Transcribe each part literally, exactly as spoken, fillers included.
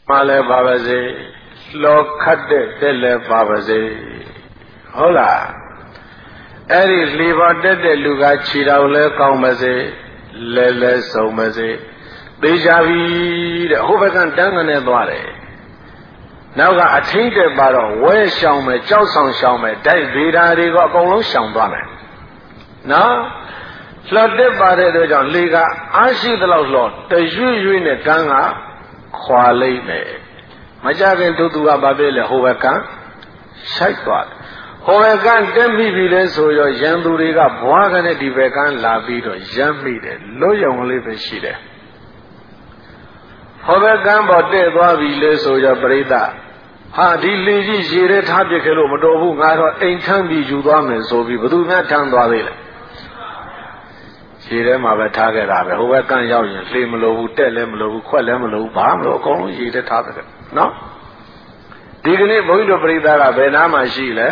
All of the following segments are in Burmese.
မှာလည်းပါပါစေလောခတ်တဲ့တက်လည်းပါပါစေဟုတ်လားအဲ့ဒီလေပေါ်တက်တဲ့လူကခြေတော်လဲကောင်းပါစေလဲလဲဆုံးပါစေသိကြပြီတဲ့ဟိုဘက်ကတန်းကနေသွားတယ်နောက်ကအထင်းတက်ပါတော့ဝဲရှောင်မယ်ကြောက်ဆောင်ရှောင်မယ်တိုက်ဗေဒာတွေကအကုန်လုံးရှောင်သွားမယ်နော်လှတ်တက်ပါတဲ့အတွက်ကြောင့်လေကအားရှိသလောက်လှော်တရွေ့ရွေ့နဲ့တန်းကခွာလိုက်မယ်မကြခင်သူသူကဘာဖြစ်လဲဟိုဘက်ကရှိုက်သွားတယ်ဟိုဘက်ကတက်မိပြီလဲဆိုရောရန်သူတွေကဘွားကနဲ့ဒီဘက်ကလာပြီးတော့ရမ်းမိတယ်လွတ်ရုံလေးပဲရှိတယ်ဟိုဘက်ကပေါ်တက်သွားပြီလဲဆိုရောပရိသတ်ဟာဒီလေကြီးရေထဲထားပြခဲ့လို့မတော်ဘူးငါတော့အိမ်ထမ်းပြီးယူသွားမယ်ဆိုပြီးဘသူများထမ်းသွားသေးလဲရေထဲမှာပဲထားခဲ့တာပဲဟိုဘက်ကရောက်ရင်လှေမလို့ဘူးတက်လည်းမလို့ဘူးခွက်လည်းမလို့ဘူးဘာမလို့အကုန်လုံးရေထဲထားတယ်နော်ဒီကနေ့ဘုန်းကြီးတို့ပရိသတ်ကဘယ်နားမှာရှိလဲ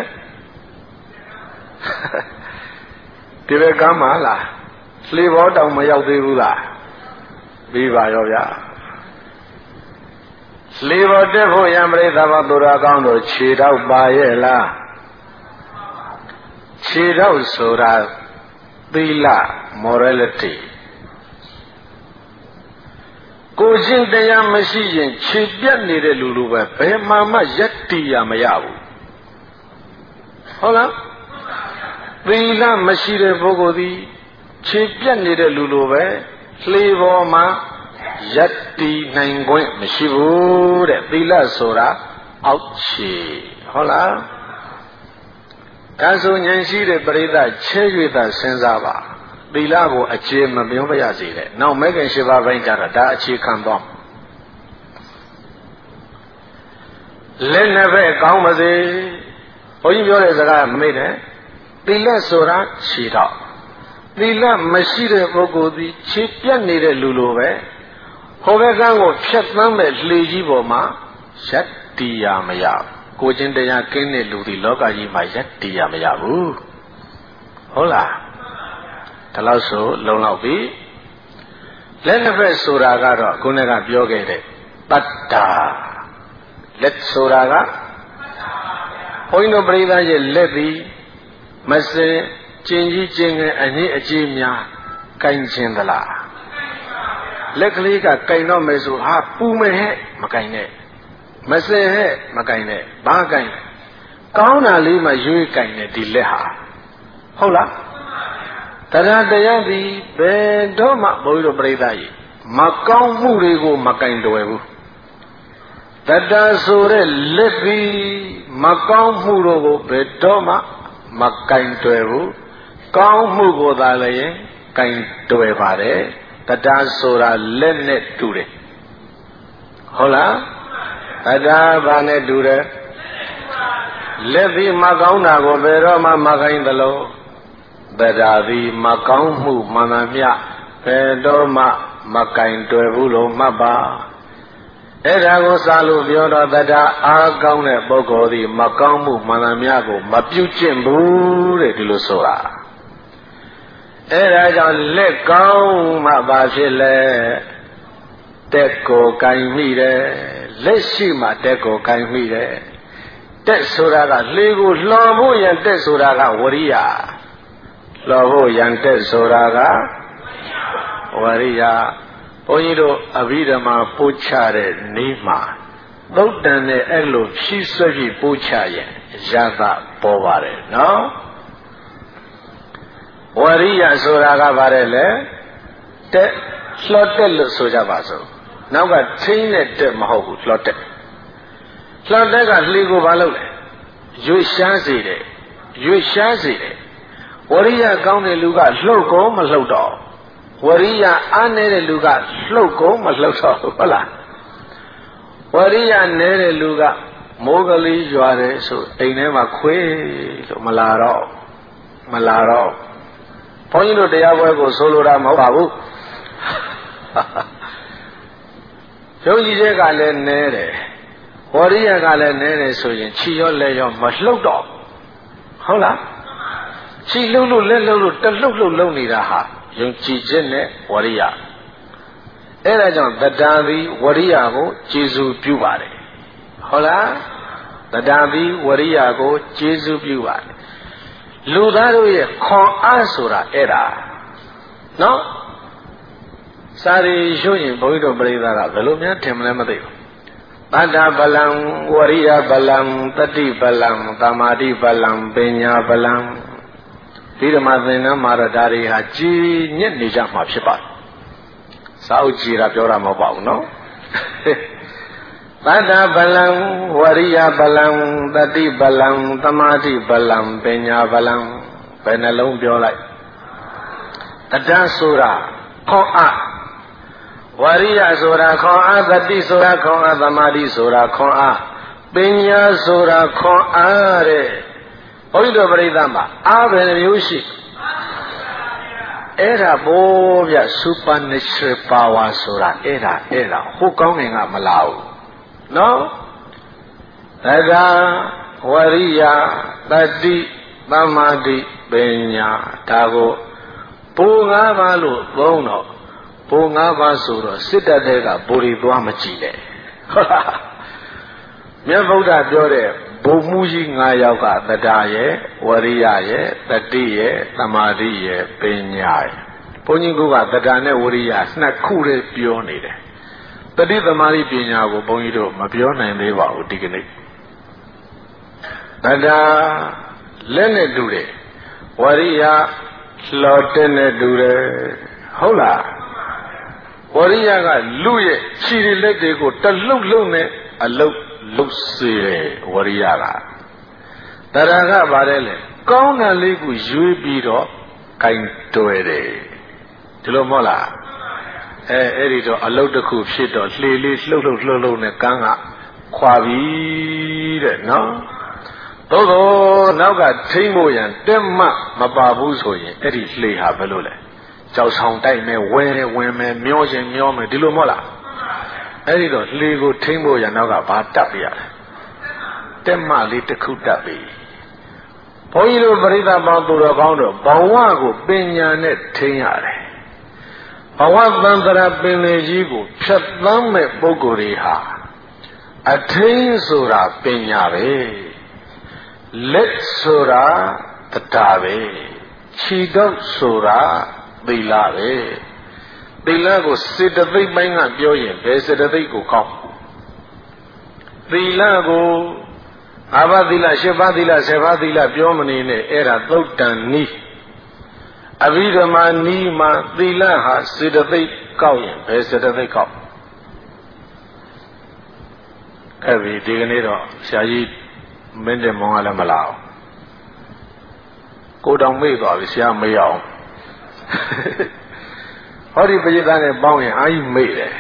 ဒီဘက်ကမှလားလှေဘောတောင်မရောက်သေးဘူးလားပြီးပါရောဗျာလှေဘောတက်ဖို့ရံပရိသတ်ဘောသူတော်ကောင်းတို့ခြေတော့ပါရဲ့လားခြေတော့ဆိုတာသီလ morality ကိုရှင်းတရားမရှိရင်ခြေပြတ်နေတဲ့လူလူပဲဘယ်မှမှယက်တီရမရဘူးဟုတ်လားသီလမရှိတဲ့ပုဂ္ဂိုလ်သည်ခြေပြတ်နေတဲ့လူလိုပဲလှေပေါ်မှာယက်တီနိုင်ခွင့်မရှိဘူးတဲ့သီလဆိုတာအောက်ခြေဟုတ်လားဒါဆိုဉာဏ်ရှိတဲ့ပရိသတ်ချဲ၍သာစဉ်းစားပါသီလကိုအခြေမပြောပါရစေတဲ့နောက်မဲခင်ရှိပါးပိုင်းကြတော့ဒါအခြေခံသွားလက်နှစ်ဖက်ကောင်းပါစေဘုန်းကြီးပြောတဲ့စကားမမေ့နဲ့သီလဆိုတာခြေတော့သီလမရှိတဲ့ပုဂ္ဂိုလ်သည်ခြေပြတ်နေတဲ့လူလိုပဲဟိုဘက်ကန်းကိုဖြတ်သန်းမဲ့လှေကြီးပေါ်မှာရက်တီရမရကိုချင်းတရားကင်းတဲ့လူဒီလောကကြီးမှာရက်တီရမရဘူးဟုတ်လားဒါလို့ဆိုလုံလောက်ပြီလက်နှစ်ဖက်ဆိုတာကတော့ခုနကပြောခဲ့တဲ့တတ္တာလက်ဆိုတာကဘုန်းကြီးတို့ပရိသတ်ရဲ့လက်သည်မစင်ကျင်ကြီးကျင်ငယ်အငြိအကျေးများကင်ခြင်းသလားလက်ကလေးကကင်တော့မယ်ဆိုဟာပူမယ်ဟဲ့မကင်နဲ့မစင်ဟဲ့မကင်နဲ့ဘာကင်ကောင်းတာလေးမှရွေးကင်နဲ့ဒီလက်ဟာဟုတ်လားတရားတရားသည်ဘယ်တော့မှဘုန်းကြီးတို့ပြိဿကြီးမကောင်းမှုတွေကိုမကင်တွယ်ဘူးတတဆိုတဲ့လက်သည်မကောင်းမှုတို့ကိုဘယ်တော့မှမကင်တွယ်ဘူးကောင်းမှုကိုသာလည်းကင်တွယ်ပါတယ်တတဆိုတာလက်နဲ့တူတယ်ဟုတ်လားတတဘာနဲ့တူတယ်လက်သည်မကောင်းတာကိုဘယ်တော့မှမကင်သလိုတရားသည်မကောင်းမှုမှန်သမျှဘယ်တော့မှမကင်တွယ်ဘူးလို့မှတ်ပါအဲ့ဒါကိုစာလို့ပြောတော့တရားအားကောင်းတဲ့ပုဂ္ဂိုလ်သည်မကောင်းမှုမှန်သမျှကိုမပြုကျင့်ဘူးတဲ့ဒီလိုဆိုတာအဲ့ဒါကြောင့်လက်ကောင်းမှဘာဖြစ်လဲတက်ကိုကင်မိတယ်လက်ရှိမှတက်ကိုကင်မိတယ်တက်ဆိုတာကလေကိုလှော်ဖို့ရန်တက်ဆိုတာကဝရိယလှော်ဖို့ရန်တက်ဆိုတာကဝရိယဘုန်းကြီးတို့အဘိဓမ္မာပို့ချတဲ့နေ့မှာသုတ်တန်နဲ့အဲ့လိုဖြည့်ဆွဲပြီးပို့ချရင်ရသပေါ်ပါတယ်နော်ဝရိယဆိုတာကဘာလဲလဲတက်လှော်တက်လို့ဆိုကြပါစို့နောက်ကချင်းနဲ့တက်မဟုတ်ဘူးလှော်တက်လှော်တက်ကလှေကိုဘာလုပ်လဲရွေ့ရှားစေတယ်ရွေ့ရှားစေတယ်ဝရိယကောင်းတဲ့လူကလှုပ်ကုန်မလှုပ်တော့ဝရိယအားနေတဲ့လူကလှုပ်ကုန်မလှုပ်တော့ဟုတ်လားဝရိယနည်းတဲ့လူကမိုးကလေးရွာတယ်ဆိုအိမ်ထဲမှာခွေးလို့မလာတော့မလာတော့ဘုန်းကြီးတို့တရားပွဲကိုဆိုလိုတာမဟုတ်ပါဘူးယုံကြည်ချက်ကလည်းနည်းတယ်ဝရိယကလည်းနည်းတယ်ဆိုရင်ခြေရောလက်ရောမလှုပ်တော့ဟုတ်လားခြေလှုပ်လို့လက်လှုပ်လို့တလှုပ်လှုပ်လှုပ်နေတာဟာယုံကြည်ချက်နဲ့ဝရိယအဲ့ဒါကြောင့်တတံသည်ဝရိယကိုကျေစုပြုပါတယ်ဟုတ်လားတတံသည်ဝရိယကိုကျေစုပြုပါတယ်လူသားတို့ရဲ့ခွန်အားဆိုတာအဲ့ဒါနော်စာရီရွှရင်ဘုန်းကြီးတို့ပြိဿကဘယ်လိုများထင်မလဲမသိဘူးတတ္တဗလံဝရိယဗလံတတိဗလံသမာဓိဗလံပညာဗလံဒီဓမ္မသင်္นานမှာတော့ဒါတွေဟာကြည်ညက်နေကြမှာဖြစ်ပါတယ်စာအုပ်ကြည်တာပြောတာမဟုတ်ပါဘူးနော်တတ္တဗလံဝရိယဗလံတတိဗလံသမာဓိဗလံပညာဗလံဘယ်နှလုံးပြောလိုက်တတ္တဆိုတာခွန်အားဝရိယဆိုတာခွန်အားတတိဆိုတာခွန်အားသမာဓိဆိုတာခွန်အားပညာဆိုတာခွန်အားတဲ့ဘုန်းကြီးတို့ပြိဿမှာအားဘယ်နှမျိုးရှိအဲ့ဒါဘောဗျ supernatural power ဆိုတာအဲ့ဒါအဲ့ဒါဟိုကောင်းငင်ကမလာဘူးနော်တက္ကဝရိယတတိသမာဓိပညာဒါကိုပိုးငါးပါးလို့သုံးတော့ပိုးငါးပါးဆိုတော့စစ်တပ်တဲ့ကဘူရီသွားမကြည့်နဲ့ဟုတ်လားမြတ်ဗုဒ္ဓပြောတဲ့ဘုံမှုကြီး၅ယောက်ကတတရဲ့ဝရိယရဲ့တတိရဲ့သမာဓိရဲ့ပညာရဲ့ဘုန်းကြီးကတတနဲ့ဝရိယနှစ်ခုလေးပြောနေတယ်တတိသမာဓိပညာကိုဘုန်းကြီးတို့မပြောနိုင်သေးပါဘူးဒီကနေ့တတလက်နဲ့တူတယ်ဝရိယလှော်တဲ့နဲ့တူတယ်ဟုတ်လားဝရိယကလူရဲ့ခြေလက်တွေကိုတလှုပ်လှုပ်နဲ့အလုတ်လုတ်စေတယ်ဝရိယကတရကပါတယ်လေကောင်းတဲ့လေးကိုရွေးပြီးတော့ကင်တွယ်တယ်ဒီလိုမဟုတ်လားအဲအဲ့ဒီတော့အလုတ်တစ်ခုဖြစ်တော့လှေလေးလှုပ်လှုပ်လှုပ်လှုပ်နဲ့ကန်းကခွာပြီတဲ့နော်သို့တော့နောက်ကထိမ့်ဖို့ရန်တက်မှမပါဘူးဆိုရင်အဲ့ဒီလှေဟာဘယ်လိုလဲကြောက်ဆောင်တိုက်မယ်ဝဲတယ်ဝင်မယ်မျောခြင်းမျောမယ်ဒီလိုမဟုတ်လားအဲ့ဒီတော့လှေကိုထိမ့်ဖို့ရနောက်ကဘာတက်ပြရလဲတက်မှလေးတစ်ခုတက်ပြီဘုန်းကြီးတို့ပရိသတ်ပေါင်းသူတော်ကောင်းတို့ဘဝကိုပညာနဲ့ထိန်းရတယ်ဘဝသံတရာပင်လေကြီးကိုဖြတ်သန်းမဲ့ပုဂ္ဂိုလ်တွေဟာအထိန်းဆိုတာပညာပဲလက်ဆိုတာတရားပဲခြေတော့ဆိုတာသီလပဲသီလကိုစေတသိက်ပိုင်းကပြောရင်ဘယ်စေတသိက်ကိုကောင်းသီလကိုအာဘသီလရှစ်ပါးသီလဆယ်ပါးသီလပြောမနေနဲ့အဲ့ဒါသုတ်တန်နီးအဘိဓမ္မာနီးမှာသီလဟာစေတသိက်ကောက်ရင်ဘယ်စေတသိက်ကောက်အဲ့ဒီဒီကနေ့တော့ဆရာကြီးမင်းတဲ့မောင်ကလည်းမလာအောင်ကိုတောင်မေ့သွားပြီဆရာမေ့အောင်ဟောဒီပရိသတ်နဲ့ပေါင်းရင်အာကြီးမေ့တယ်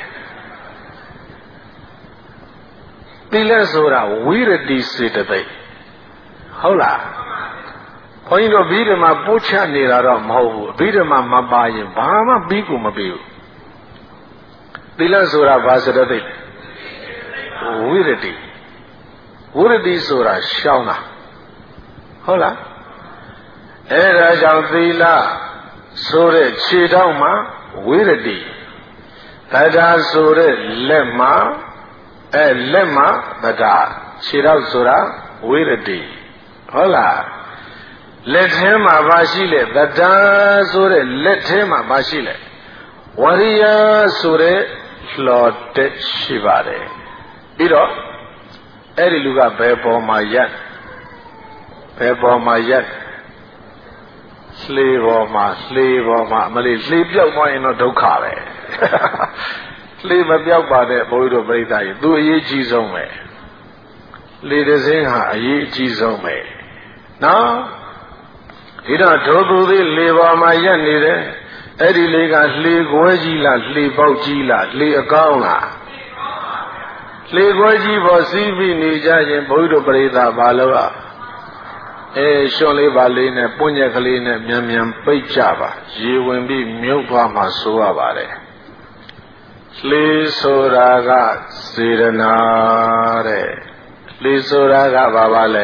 သီလဆိုတာဝိရတိစေတသိက်ဟုတ်လားခွန်ကြီးတို့ဘိဓမ္မာပို့ချနေတာတော့မဟုတ်ဘူးဘိဓမ္မာမပါရင်ဘာမှပြီးကိုမပြီးဘူးသီလဆိုတာဘာစေတသိက်ဝိရတိဝိရတိဆိုတာရှောင်းတာဟုတ်လားအဲဒါကြောင့်သီလဆိုတဲ့ခြေထောက်မှာဝိရတိတရားဆိုတဲ့လက်မှာအဲလက်မှာတရားခြေထောက်ဆိုတာဝိရတိဟုတ်လားလက်ထဲမှာပါရှိလေတရားဆိုတဲ့လက်ထဲမှာပါရှိလေဝရိယဆိုတဲ့လှော်တက်ရှိပါတယ်ပြီးတော့အဲ့ဒီလူကဘယ်ပေါ်မှာရက်ဘယ်ပေါ်မှာရက်လှေပေါ်မှာလှေပေါ်မှာမလေးလှေပြောက်သွားရင်တော့ဒုက္ခပဲလှေမပြောက်ပါတဲ့ဘုရားတို့ပြိဿကြီးသူအရေးကြီးဆုံးပဲလှေတစ်စင်းဟာအရေးအကြီးဆုံးပဲနော်ဒီတော့ဒုသူသေးလှေပေါ်မှာရက်နေတယ်အဲ့ဒီလေကလှေခွဲကြီးလားလှေပေါက်ကြီးလားလှေအကောင်းလားလှေခွဲကြီးပေါ်စီးပြီးနေကြရင်ဘုရားတို့ပြိဿဘာလို့อ่ะအဲရှွန်လေးပါလေးနဲ့ပွင့်ညက်ကလေးနဲ့မြန်မြန်ပိတ်ကြပါရေဝင်ပြီးမြုပ်သွားမှဆိုရပါတယ်လှေဆိုတာကစေရနာတဲ့လှေဆိုတာကဘာပါလဲ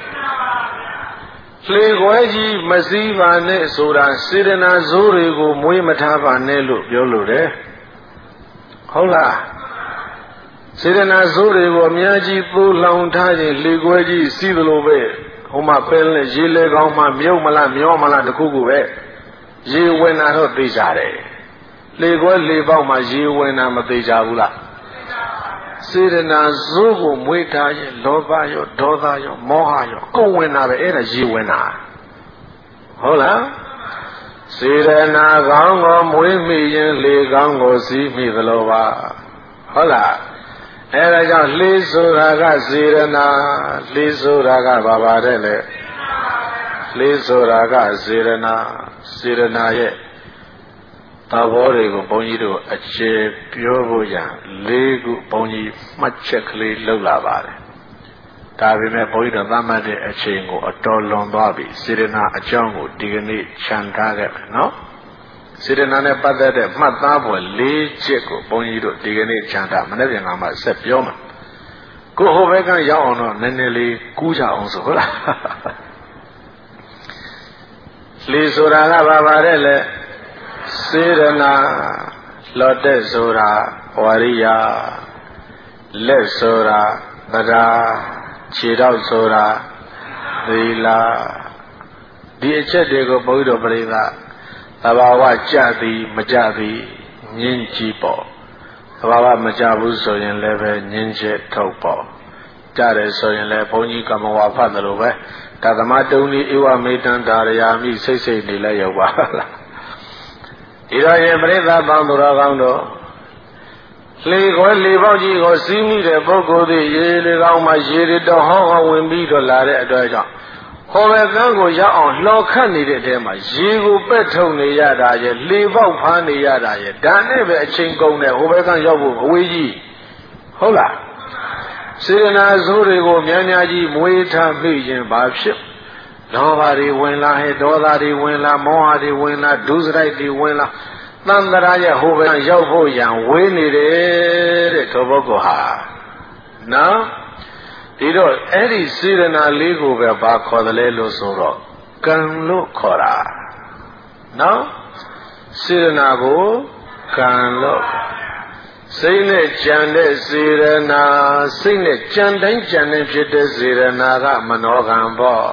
လှေခွဲကြီးမစည်းပါနဲ့ဆိုတာစေရနာဇိုးတွေကိုမွေးမထားပါနဲ့လို့ပြောလို့တယ်ဟုတ်လားစေတနာစိုးတွေကိုအများကြီးပူလောင်ထားခြင်းလေကွဲကြီးစီးသလိုပဲဟိုမှာပဲလေရေလေကောင်းမှမြုပ်မလားမျောမလားတခုခုပဲရေဝင်တာတော့သိကြတယ်လေကွဲလေပေါက်မှရေဝင်တာမသိကြဘူးလားစေတနာစိုးကိုမွေးထားရင်လောဘရောဒေါသရောမောဟရောကုန်ဝင်တာပဲအဲ့ဒါရေဝင်တာဟုတ်လားစေတနာကောင်းကိုမွေးမိရင်လေကောင်းကိုစီးမိသလိုပါဟုတ်လားအဲ့ဒါကြောင့်လှေဆိုတာကစေရနာလှေဆိုတာကဘာပါတဲ့လဲလှေဆိုတာကစေရနာစေရနာရဲ့သဘောတွေကိုဘုန်းကြီးတို့အခြေပြောဖို့ရလေးခုဘုန်းကြီးမှတ်ချက်ကလေးလုပ်လာပါတယ်ဒါပေမဲ့ဘုန်းကြီးတို့သတ်မှတ်တဲ့အချိန်ကိုအတော်လွန်သွားပြီစေရနာအကြောင်းကိုဒီကနေ့ခြံထားခဲ့မယ်နော်စေတနာနဲ့ပတ်သက်တဲ့မှတ်သားပွဲ၄ချက်ကိုဘုန်းကြီးတို့ဒီကနေ့ခြံထားမနေ့ပြန်ကမှဆက်ပြောမှာကိုဟိုဘက်ကရောက်အောင်တော့နည်းနည်းလေးကူးကြအောင်ဆိုဟုတ်လားလေဆိုတာကဘာပါတဲ့လဲစေရနာလော့တဲ့ဆိုတာဝရိယလက်ဆိုတာဗရာခြေထောက်ဆိုတာသီလဒီအချက်တွေကိုဘုန်းကြီးတို့ပြိဿသဘာဝကြသည်မကြသည်ညင်းကြည့်ပေါ့သဘာဝမကြဘူးဆိုရင်လည်းပဲညင်းချက်ထုတ်ပေါ့ကြတယ်ဆိုရင်လည်းဘုန်းကြီးကမဝါဖတ်တယ်လို့ပဲဒါသမာတုံးဒီဧဝမေတ္တံဒါရယာမိစိတ်စိတ်နေလဲရောက်ပါလားဒီတော့ရင်ပြိဿပေါင်းသူတော်ကောင်းတို့လေခွဲလေပေါက်ကြီးကိုစီးမိတဲ့ပုဂ္ဂိုလ်တွေရေလေကောင်းမှရေတွေတော့ဟောဟောဝင်ပြီးတော့လာတဲ့အတွက်ကြောင့်ဟောဘက်ကန်းကိုရောက်အောင်လှော်ခတ်နေတဲ့တဲမှာရေကိုပက်ထုံနေရတာရဲ့လေပေါက်ဖားနေရတာရဲ့ဒါနဲ့ပဲအချိန်ကုန်တယ်ဟိုဘက်ကန်းရောက်ဖို့အဝေးကြီးဟုတ်လားစေတနာစိုးတွေကိုများများကြီးမွေးထားမိရင်ဘာဖြစ်လောဘတွေဝင်လာဟဲ့ဒေါသတွေဝင်လာမောဟတွေဝင်လာဒုစရိုက်တွေဝင်လာသံဃာရဲ့ဟိုဘက်ကရောက်ဖို့ရန်ဝေးနေတယ်တဲ့ထိုပုဂ္ဂိုလ်ဟာနော်ဒီတော့အဲ့ဒီစေတနာလေးကိုပဲဘာခေါ်တယ်လဲလို့ဆိုတော့ကံလို့ခေါ်တာနော်စေတနာကိုကံလို့စိတ်နဲ့ကြံတဲ့စေရနာစိတ်နဲ့ကြံတိုင်းကြံတိုင်းဖြစ်တဲ့စေရနာကမနောကံပေါ့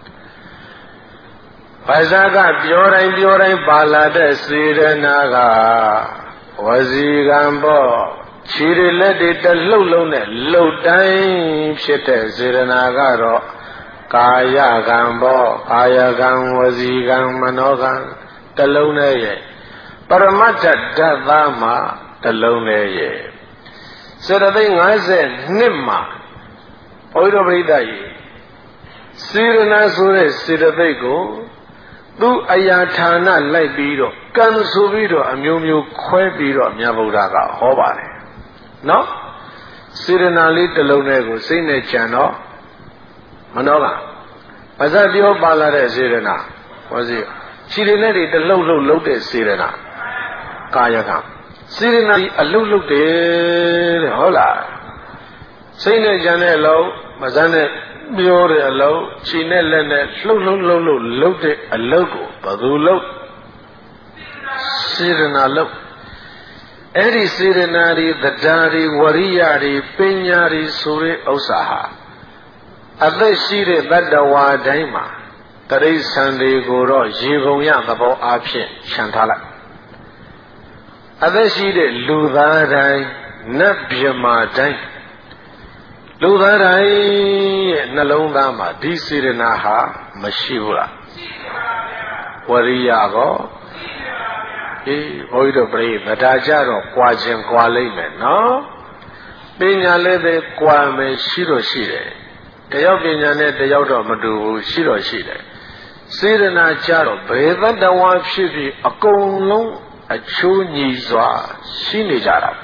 ဘာသာကပြောတိုင်းပြောတိုင်းပါလာတဲ့စေရနာကဝစီကံပေါ့ခြေရလက်တွေတလှုပ်လုံးနဲ့လှုပ်တိုင်းဖြစ်တဲ့စေရနာကတော့ကာယကံပေါ့ကာယကံဝစီကံမနောကံတလုံးနဲ့ရဲ့ပရမတ္ထဓာတ်သားမှာတလုံးနဲ့ရဲ့စေတသိက်၅၂မှာဘုရားပရိသတ်ကြီးစေရနာဆိုတဲ့စေတသိက်ကိုသူအရာဌာနလိုက်ပြီးတော့ကံဆိုပြီးတော့အမျိုးမျိုးခွဲပြီးတော့မြတ်ဗုဒ္ဓကဟောပါတယ်နော်စေရနာလေးတစ်လုံးနဲ့ကိုစိတ်နဲ့ကြံတော့မနောကပါဇတ်ပြောပါလာတဲ့စေရနာဟောစီခြေရနဲ့တွေတလှုပ်လှုပ်လှုပ်တဲ့စေရနာကာယကစေရနာအလှုပ်လှုပ်တယ်တဲ့ဟုတ်လားစိတ်နဲ့ကြံတဲ့အလုံးပါဇတ်နဲ့ပြောတဲ့အလုံးခြေနဲ့လက်နဲ့လှုပ်လှုပ်လှုပ်လှုပ်လှုပ်တဲ့အလုံးကိုဘယ်သူလှုပ်စေရနာလှုပ်အဲ့ဒီစေရနာတွေတရားတွေဝရိယတွေပညာတွေဆိုတဲ့ဥစ္စာဟာအသက်ရှိတဲ့တတ္တဝါတိုင်းမှာတရိစ္ဆာန်တွေကိုတော့ရေပုံရသဘောအားဖြင့်ခြံထားလိုက်အသက်ရှိတဲ့လူသားတိုင်းနတ်မြမာတိုင်းလူသားတိုင်းရဲ့နှလုံးသားမှာဒီစေရနာဟာမရှိဘူးလားဝရိယကောအေးဘုန်းကြီးတို့ပြိဗဒါကြတော့ကြွာခြင်းကြွာလိမ့်မယ်နော်ပညာလည်းပဲကြွာမယ်ရှိတော့ရှိတယ်တယောက်ပညာနဲ့တယောက်တော့မတူဘူးရှိတော့ရှိတယ်စေရနာကြတော့ဘယ်သတ္တဝါဖြစ်ဖြစ်အကုန်လုံးအချိုးညီစွာရှိနေကြတာဒါ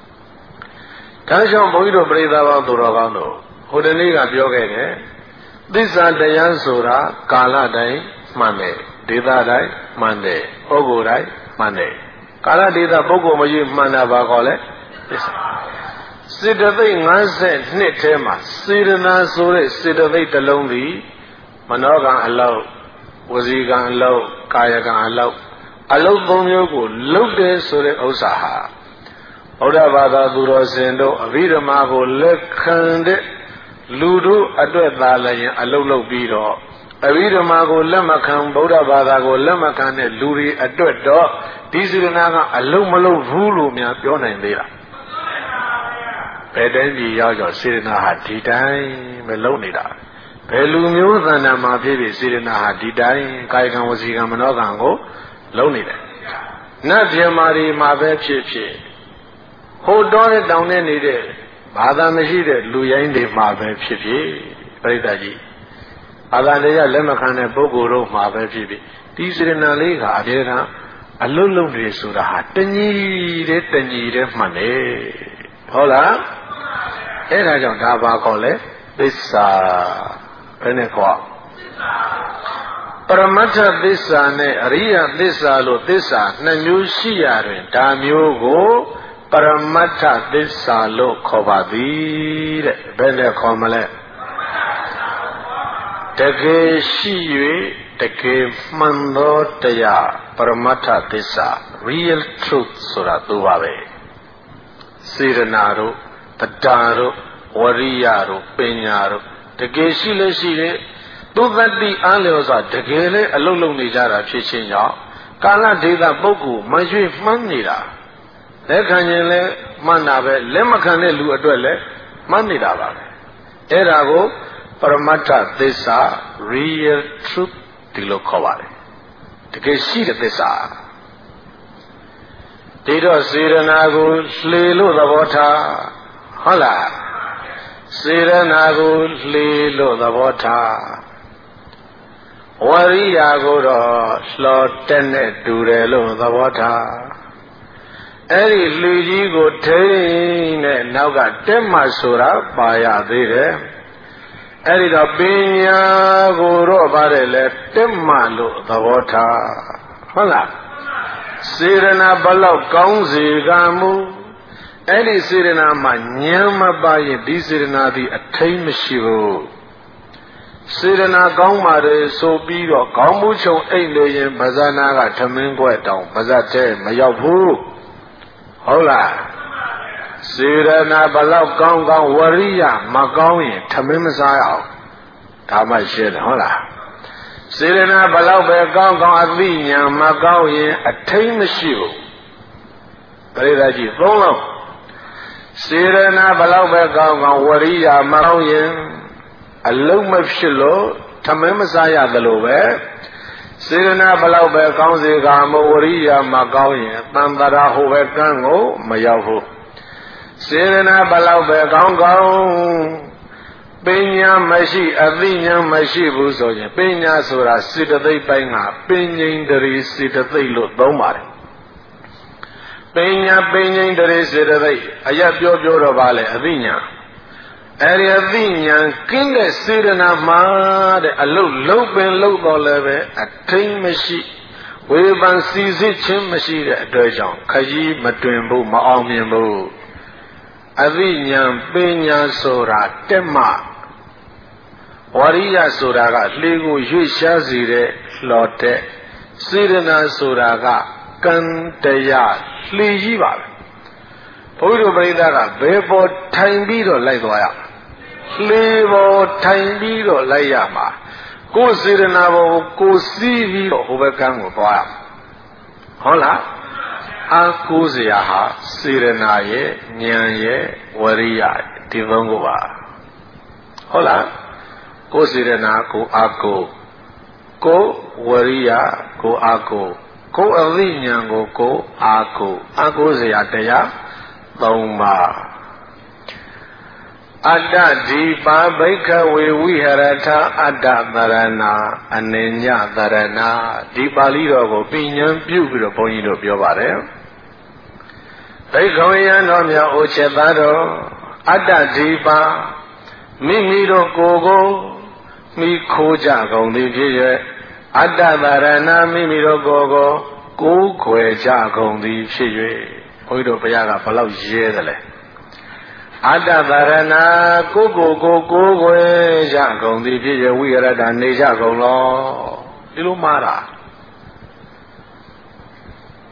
ကြောင့်ဘုန်းကြီးတို့ပြိဿပေါင်းသူတော်ကောင်းတို့ဟိုတနေ့ကပြောခဲ့တယ်သစ္စာတရားဆိုတာကာလတိုင်းမှန်တယ်ဒေသတိုင်းမှန်တယ်ပုဂ္ဂိုလ်တိုင်းမှန်တယ်ကာလဒေသပုဂ္ဂိုလ်မကြီးမှန်တာပါခေါ်လဲသစ္စာစေတသိက်၅၂ထဲမှာစေရနာဆိုတဲ့စေတသိက်တစ်လုံးသည်မနောကံအလောက်ဝစီကံအလောက်ကာယကံအလောက်အလောက်သုံးမျိုးကိုလှုပ်တယ်ဆိုတဲ့ဥစ္စာဟာဩဒဘာသာသူတော်စင်တို့အဘိဓမ္မာကိုလက်ခံတဲ့လူတို့အတွက်သာလည်းအလုံးလုံးပြီးတော့အဘိဓမ္မာကိုလက်မခံဗုဒ္ဓဘာသာကိုလက်မခံတဲ့လူတွေအတွက်တော့ဒီစေတနာကအလုံးမလုံးဘူးလို့များပြောနိုင်သေးလားဘယ်တိုင်းပြည်ရောက်ကြောစေတနာဟာဒီတိုင်းပဲလုံးနေတာဘယ်လူမျိုးသဏ္ဍာန်မှာဖြစ်ဖြစ်စေတနာဟာဒီတိုင်းကာယကံဝစီကံမနောကံကိုလုံးနေတယ်နတ်ပြမာတွေမှာပဲဖြစ်ဖြစ်ဟိုတော့တဲ့တောင်နဲ့နေတဲ့ဘာသာမရှိတဲ့လူရိုင်းတွေမှာပဲဖြစ်ဖြစ်ပြိဿကြီးဘာသာတရားလက်မခံတဲ့ပုဂ္ဂိုလ်တို့မှာပဲဖြစ်ဖြစ်ဒီစေတနာလေးကအပြည့်ကအလုံးလုံးတွေဆိုတာဟာတညီတဲ့တညီတဲ့မှန်တယ်ဟုတ်လားအဲ့ဒါကြောင့်ဒါဘာခေါ်လဲသစ္စာဘယ်နဲ့ခေါ်ပရမတ္ထသစ္စာနဲ့အရိယသစ္စာလို့သစ္စာနှစ်မျိုးရှိရတွင်ဒါမျိုးကိုပရမတ္ထသစ္စာလို့ခေါ်ပါသည်တဲ့ဘယ်နဲ့ခေါ်မလဲတကယ်ရှိ၍တကယ်မှန်သောတရားပရမတ္ထသစ္စာ real truth ဆိုတာသူပါပဲစေရနာတို့တရားတို့ဝရိယတို့ပညာတို့တကယ်ရှိလို့ရှိတဲ့သူသတ္တိအားလျော်စွာတကယ်လေအလုံးလုံးနေကြတာဖြစ်ခြင်းကြောင့်ကာလဒေသပုဂ္ဂိုလ်မရွေ့မှန်းနေတာလက်ခံရင်လည်းမှန်တာပဲလက်မခံတဲ့လူအတွက်လည်းမှန်နေတာပါပဲအဲ့ဒါကိုပရမတ္ထသစ္စာ real truth ဒီလိုခေါ်ပါတယ်တကယ်ရှိတဲ့သစ္စာဒီတော့စေရနာကိုလှေလို့သဘောထားဟုတ်လားစေရနာကိုလှေလို့သဘောထားဝရိယကိုတော့လှော်တက်နဲ့တူတယ်လို့သဘောထားအဲ့ဒီလူကြီးကိုထိန်းနဲ့နောက်ကတက်မှဆိုတာပါရသေးတယ်အဲ့ဒီတော့ပညာကိုတော့ပါတယ်လေတက်မှလို့သဘောထားဟုတ်လားစေရနာဘလောက်ကောင်းစေကမူအဲ့ဒီစေရနာမှာဉာဏ်မပါရင်ဒီစေရနာသည်အထိတ်မရှိဘူးစေရနာကောင်းပါတယ်ဆိုပြီးတော့ခေါင်းမူးချုံအိတ်လို့ရင်ဗဇာနာကထမင်းခွက်တောင်ဗဇတ်ထဲမရောက်ဘူးဟုတ်လားစေရနာဘလောက်ကောင်းကောင်းဝရိယမကောင်းရင်ထမင်းမစားရအောင်ဒါမှရှင်းတယ်ဟုတ်လားစေရနာဘလောက်ပဲကောင်းကောင်းအသိဉာဏ်မကောင်းရင်အထိတ်မရှိဘူးပရိသတ်ကြီးသုံးလုံးစေရနာဘလောက်ပဲကောင်းကောင်းဝရိယမကောင်းရင်အလုံးမဖြစ်လို့ထမင်းမစားရသလိုပဲစေရနာဘလောက်ပဲကောင်းစေကမဝရိယမကောင်းရင်တန်တရာဟိုပဲကန်းကိုမရောက်ဘူးစေရနာဘလောက်ပဲကောင်းကောင်းပညာမရှိအသိဉာဏ်မရှိဘူးဆိုရင်ပညာဆိုတာစေတသိက်ပိုင်းကပင်ငိမ့်တရီစေတသိက်လို့သုံးပါတယ်ပညာပင်ငိမ့်တရီစေတသိက်အရက်ပြောပြောတော့ပါလေအသိဉာဏ်အဲ့ဒီအသိဉာဏ်ကင်းတဲ့စေရနာမှာတဲ့အလုတ်လုံးပင်လုံးတော့လည်းပဲအထိန်မရှိဝေဖန်စီစစ်ခြင်းမရှိတဲ့အတွက်ကြောင့်ခကြီးမတွင်ဘူးမအောင်မြင်ဘူးအသိဉာဏ်ပညာဆိုတာတက်မှဝရိယဆိုတာကလှေကိုရွေ့ရှားစေတဲ့လှော်တဲ့စေရနာဆိုတာကကံတရားလှေကြီးပါပဲဘုရားပရိသတ်ကဘယ်ပေါ်ထိုင်ပြီးတော့လိုက်သွားရလှေပေါ်ထိုင်ပြီးတော့လိုက်ရမှာကိုယ်စေရနာပေါ်ကိုစီးပြီးတော့ဟိုဘက်ကန်းကိုသွားရဟုတ်လားအာကိုးစရာဟာစေရနာရဲ့ဉာဏ်ရဲ့ဝရိယဒီဘုံကိုပါဟုတ်လားကိုယ်စေရနာကိုအာကိုကိုဝရိယကိုအာကိုကိုအသိဉာဏ်ကိုကိုအာကိုအာကိုစရာတရားသုံးပါအတ္တဒီပါဘိခဝေဝိဟရထအတ္တသရဏအနေညသရဏဒီပါဠိတော်ကိုပညာပြုပြီးတော့ဘုန်းကြီးတို့ပြောပါတယ်ဘိခဝေယံတော်မြတ်အိုချက်သားတော်အတ္တဒီပါမိမိတို့ကိုယ်ကိုမိခိုးကြကုန်သည်ဖြစ်ရဲ့အတ္တသရဏမိမိတို့ကိုယ်ကိုကိုးခွေကြကုန်သည်ဖြစ်၍ဘုန်းကြီးတို့ဘုရားကဘလောက်ရဲသလဲအတ္တသရဏကိုယ်ကိုကိုကိုးခွေကြကုန်သည်ဖြစ်ရဲ့ဝိရဒနေကြကုန်လောဒီလိုမှားတာ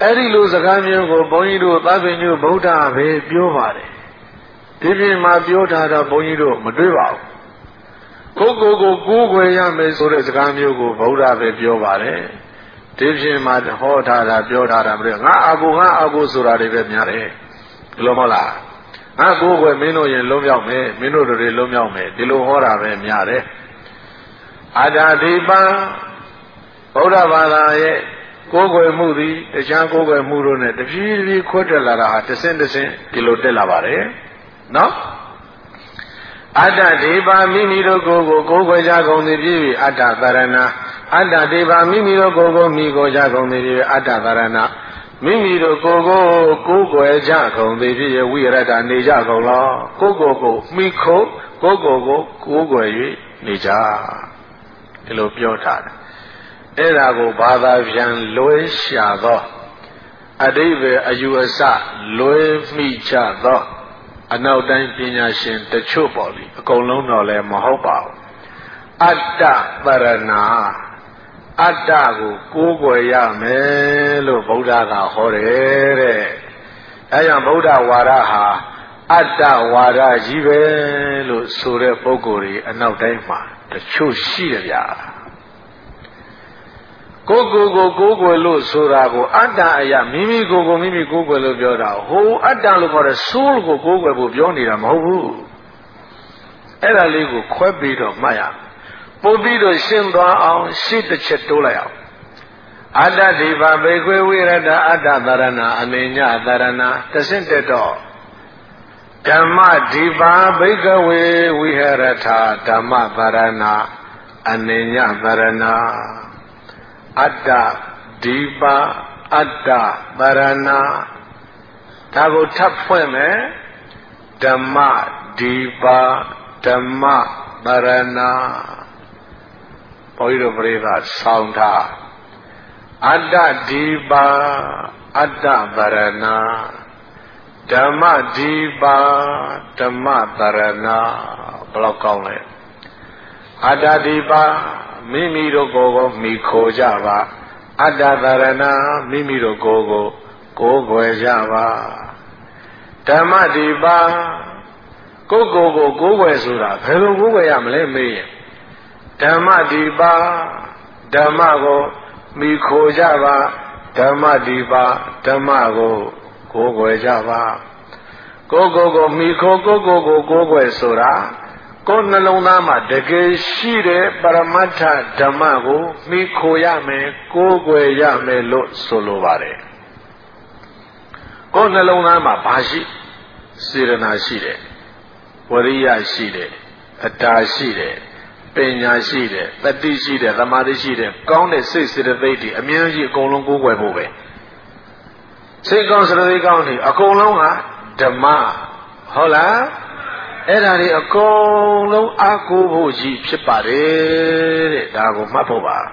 အဲ့ဒီလိုစကားမျိုးကိုဘုန်းကြီးတို့သဗ္ဗညုဗုဒ္ဓပဲပြောပါတယ်ဒီပြင်မှာပြောထားတော့ဘုန်းကြီးတို့မတွေ့ပါဘူးကိုကိုကိုကိုးကွယ်ရမယ်ဆိုတဲ့စကားမျိုးကိုဗုဒ္ဓပဲပြောပါတယ်ဒီပြင်မှာဟောထားတာပြောထားတာမလို့ငါအကူငါအကူဆိုတာတွေပဲများတယ်ဒီလိုမဟုတ်လားငါကိုးကွယ်မင်းတို့ရင်လုံးမြောက်မယ်မင်းတို့တွေလုံးမြောက်မယ်ဒီလိုဟောတာပဲများတယ်အာဓာတိပံဗုဒ္ဓဘာသာရဲ့ကိုးကွယ်မှုသည်တခြားကိုးကွယ်မှုတို့နဲ့တဖြည်းဖြည်းခွဲတက်လာတာဟာတစ်ဆင့်တစ်ဆင့်ဒီလိုတက်လာပါတယ်နော်အတ္တဒေပါမိမိတို့ကိုယ်ကိုကိုးကွယ်ကြကုန်သည်ဖြစ်၍အတ္တသရဏအတ္တဒေပါမိမိတို့ကိုယ်ကိုမိကိုကြကုန်သည်ဖြစ်၍အတ္တသရဏမိမိတို့ကိုယ်ကိုကိုးကွယ်ကြကုန်သည်ဖြစ်၍ဝိရဒနေကြကုန်လောကိုယ်ကိုယ်ကိုမိခိုးကိုယ်ကိုယ်ကိုကိုးကွယ်၍နေကြဒီလိုပြောထားတယ်အဲ့ဒါကိုဘာသာပြန်လွဲရှာသောအတိပ္ပယ်အယူအဆလွဲမိကြသောအနောက်တိုင်းပညာရှင်တချို့ပေါ့လေအကုန်လုံးတော့လည်းမဟုတ်ပါဘူးအတ္တပရဏာအတ္တကိုကိုးကွယ်ရမယ်လို့ဗုဒ္ဓကဟောတယ်တဲ့အဲကြောင့်ဗုဒ္ဓဝါဒဟာအတ္တဝါဒကြီးပဲလို့ဆိုတဲ့ပုဂ္ဂိုလ်တွေအနောက်တိုင်းမှာတချို့ရှိတယ်ဗျာကိုကိုကိုကိုးကွယ်လို့ဆိုတာကိုအတ္တအရာမိမိကိုယ်ကိုမိမိကိုးကွယ်လို့ပြောတာဟိုအတ္တလို့ခေါ်တဲ့ soul ကိုကိုးကွယ်ဖို့ပြောနေတာမဟုတ်ဘူးအဲ့ဒါလေးကိုခွဲပြီးတော့မှတ်ရပို့ပြီးတော့ရှင်းသွားအောင်ရှင်းတစ်ချက်တိုးလိုက်အောင်အတ္တဒီပါဘေခွေဝိရဒအတ္တသရဏအနိညသရဏတဆင့်တက်တော့ဓမ္မဒီပါဘိကဝေဝိဟရထာဓမ္မသရဏအနိညသရဏအတ္တဒီပါအတ္တပရဏဒါကိုထပ်ဖွင့်မယ်ဓမ္မဒီပါဓမ္မပရဏဘုန်းကြီးတို့ပြိဿဆောင်းထားအတ္တဒီပါအတ္တပရဏဓမ္မဒီပါဓမ္မပရဏဘယ်လောက်ကောင်းလဲအတ္တဒီပါမိမိတို့ကိုယ်ကိုမိခိုကြပါအတ္တသရဏမိမိတို့ကိုယ်ကိုကိုးကွယ်ကြပါဓမ္မဒီပါကိုယ်ကိုယ်ကိုကိုးကွယ်ဆိုတာဘယ်လိုကိုးကွယ်ရမလဲမေးရင်ဓမ္မဒီပါဓမ္မကိုမိခိုကြပါဓမ္မဒီပါဓမ္မကိုကိုးကွယ်ကြပါကိုယ်ကိုယ်ကိုမိခိုကိုယ်ကိုယ်ကိုကိုးကွယ်ဆိုတာကိုယ်နှလုံးသားမှာတကယ်ရှိတဲ့ပရမတ္ထဓမ္မကိုမိခိုရမယ်ကိုးကွယ်ရမယ်လို့ဆိုလိုပါတယ်ကိုယ်နှလုံးသားမှာဘာရှိစေရနာရှိတယ်ဝရိယရှိတယ်အတ္တရှိတယ်ပညာရှိတယ်တတိရှိတယ်သမာဓိရှိတယ်ကောင်းတဲ့စိတ်စေတသိက်တွေအမြဲရှိအကုန်လုံးကိုးကွယ်ဖို့ပဲစိတ်ကောင်းစေတသိက်ကောင်းတွေအကုန်လုံးကဓမ္မဟုတ်လားအဲ့ဒါတွေအကုန်လုံးအကူဖို့ကြီးဖြစ်ပါတယ်တဲ့ဒါကိုမှတ်ဖို့ပါ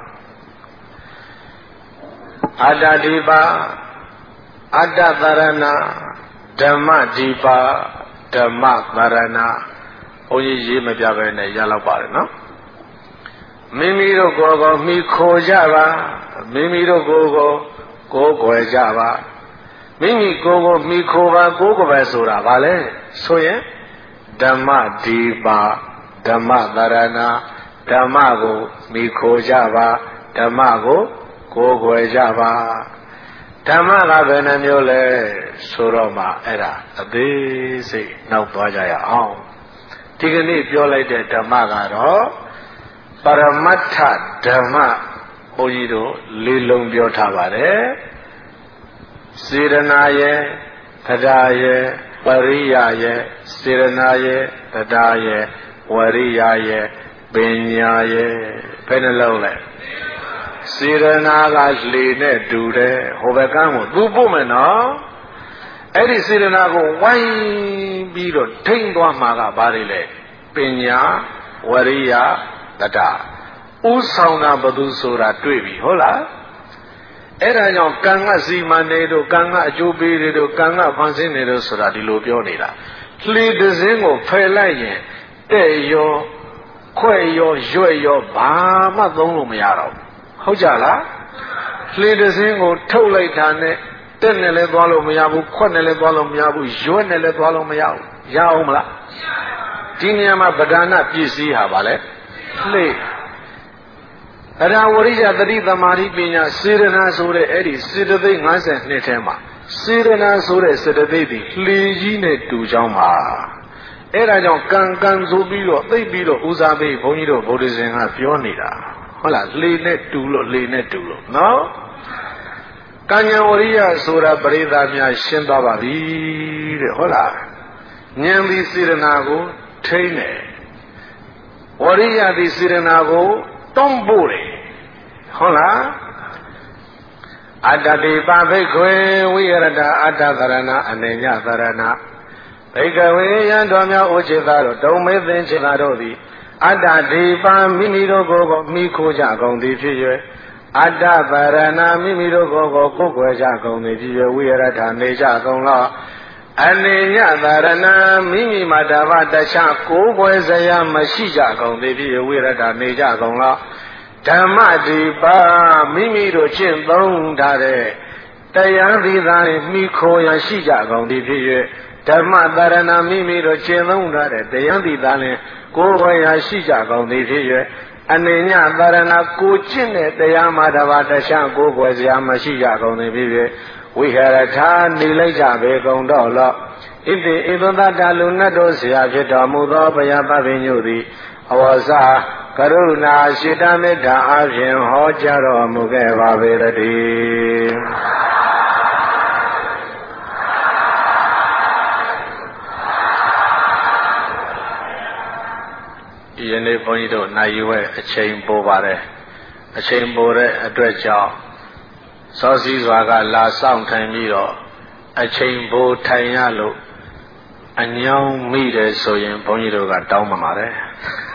အတ္တဒီပါအတ္တသရဏဓမ္မဒီပါဓမ္မသရဏဘုန်းကြီးရေးမပြပဲနဲ့ရလောက်ပါတယ်နော်မိမိတို့ကိုယ်ကိုမိခိုကြပါမိမိတို့ကိုယ်ကိုကိုးကွယ်ကြပါမိမိကိုယ်ကိုမိခိုပါကိုးကွယ်ပါဆိုတာဗာလဲဆိုရင်ဓမ္မဒီပါဓမ္မသရဏဓမ္မကိုမိခိုကြပါဓမ္မကိုကိုးကွယ်ကြပါဓမ္မကဘယ်နှမျိုးလဲဆိုတော့မှအဲ့ဒါအသေးစိတ်နောက်သွားကြရအောင်ဒီကနေ့ပြောလိုက်တဲ့ဓမ္မကတော့ပရမတ္ထဓမ္မဘုန်းကြီးတို့လေးလုံးပြောထားပါတယ်စေရနာရဲ့တရားရဲ့ပရိယာရဲ့စေရနာရဲ့တရားရဲ့ဝရိယာရဲ့ပညာရဲ့ဘယ်နှလုံးလဲစေရနာကလေနဲ့တူတယ်ဟိုဘက်ကန်းကိုသူ့ပို့မယ်နော်အဲ့ဒီစေရနာကိုဝိုင်းပြီးတော့ထိမ့်သွားမှာကဘာတွေလဲပညာဝရိယတရားဥဆောင်တာဘယ်သူဆိုတာတွေ့ပြီဟုတ်လားအဲ့ဒါကြောင့်ကံကစီမံနေတို့ကံကအကျိုးပေးတွေတို့ကံကဖန်ဆင်းနေတို့ဆိုတာဒီလိုပြောနေတာလှေတစင်းကိုဖယ်လိုက်ရင်တဲ့ရောခွဲ့ရောရွဲ့ရောဘာမှသုံးလို့မရတော့ဘူးဟုတ်ကြလားလှေတစင်းကိုထုတ်လိုက်တာနဲ့တက်နဲ့လည်းသွားလို့မရဘူးခွက်နဲ့လည်းသွားလို့မရဘူးရွက်နဲ့လည်းသွားလို့မရဘူးရအောင်မလားဒီနေရာမှာဗဒါနပစ္စည်းဟာဗာလဲလှေအရာဝရိယတတိသမာဓိပညာစေရနာဆိုတဲ့အဲ့ဒီစေတသိက်၅၂ထဲမှာစေရနာဆိုတဲ့စေတသိက်ဒီလှေကြီးနဲ့တူကြောင်းပါအဲ့ဒါကြောင့်ကံကံဆိုပြီးတော့သိပြီးတော့ဦးစားပေးဘုန်းကြီးတို့ဗုဒ္ဓဇင်ကပြောနေတာဟုတ်လားလှေနဲ့တူလို့လှေနဲ့တူလို့နော်ကံဉာဏ်ဝရိယဆိုတာပရိသတ်များရှင်းသွားပါပြီတဲ့ဟုတ်လားဉာဏ်ဒီစေရနာကိုထိန်းတယ်ဝရိယဒီစေရနာကိုတွန်းပို့တယ်ဟုတ်လားအတ္တတိပဘိခွေဝိရတအတ္တသရဏအနေညသရဏဘိကဝေယံတော်များဥจิตသားတို့တုံမေသင်္ချေသာတို့သည်အတ္တတိပမိမိတို့ကိုယ်ကိုမိခိုးကြကုန်သည်ဖြစ်၍အတ္တဗရဏမိမိတို့ကိုယ်ကိုကိုယ်ွယ်ကြကုန်သည်ဖြစ်၍ဝိရတနေကြကုန်လောအနေညသရဏမိမိမှာတဘာတခြားကိုယ်ွယ်စရာမရှိကြကုန်သည်ဖြစ်၍ဝိရတနေကြကုန်လောဓမ္မတိပါမိမိတို့ကျင့်သုံးထားတဲ့တရားသီးသားမိခိုးရရှိကြကုန်သည်ဖြစ်၍ဓမ္မတရဏမိမိတို့ကျင့်သုံးထားတဲ့တရားသီးသားလည်းကိုယ်ဝယ်ရရှိကြကုန်သည်ဖြစ်၍အနေညတရဏကိုကျင့်တဲ့တရားမှာတပါးတခြားကိုယ်ဝယ်စရာမရှိကြကုန်သည်ဖြစ်၍ဝိဟရထာနေလိုက်ကြပေကုန်တော့လောဣတိဣသောတတလူနတ်တို့ဆရာဖြစ်တော်မူသောဘုရားပပင်ညုသည်အဝဇာကရုဏာရှိတမေတ္တာအဖြင့်ဟောကြားတော်မူခဲ့ပါပေတည်းယနေ့ဘုန်းကြီးတို့နိုင်ရွယ်အချိန်ပိုပါတယ်အချိန်ပိုတဲ့အတွက်ကြောင့်စောစည်းစွာကလာဆောင်ထိုင်ပြီးတော့အချိန်ပိုထိုင်ရလို့အညောင်းမိတယ်ဆိုရင်ဘုန်းကြီးတို့ကတောင်းပန်ပါတယ်။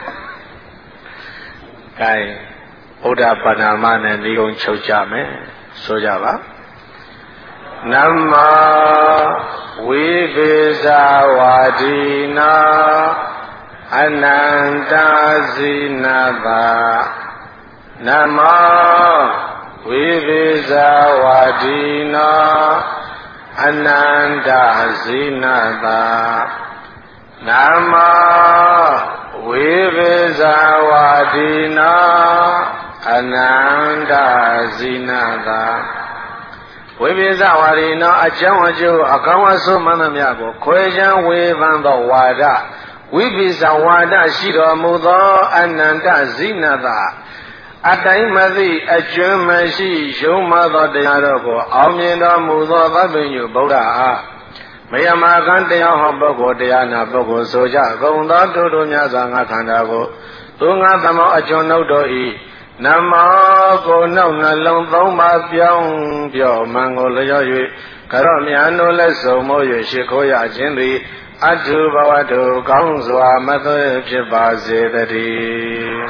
အဲဗုဒ္ဓပါဏာမနဲ့ဤကုံချုပ်ကြမယ်ဆိုကြပါ။နမ္မာဝိသေဇဝါဒီနာအနန္တဇိနဘာနမောဝိသေဇဝါဒီနာအနန္တဇိနဘာနမောဝိသေဇဝါဒီနာအနန္တဇိနဘာဝိသေဇဝါဒီနာအကြောင်းအကျိုးအကောင်းအဆိုးမှန်သမျှကိုခွဲခြားဝေဖန်သောဝါဒဝိပိသဝါဒရှိတော်မူသောအနန္တဇိနသာအတိုင်းမသိအကျွမ်းမရှိယုံမသောတရားတော်ကိုအောင်မြင်တော်မူသောသဗ္ဗညုဗုဒ္ဓအားမယမကံတရားဟောပုဂ္ဂိုလ်တရားနာပုဂ္ဂိုလ်ဆိုကြကုန်သောတို့တို့များစွာငါခန္ဓာကိုသူငါသမောအကျွန်ုပ်တို့ဤနမောကိုနှုတ်နှလုံးသုံးပါပြောင်းပြောမှန်ကိုလျော့၍ကရော့မြန်တို့လက်စုံမို့၍ရှိခိုးရခြင်းသည်အထုဘဝတုကောင်းစွာမသွေဖြစ်ပါစေတည်း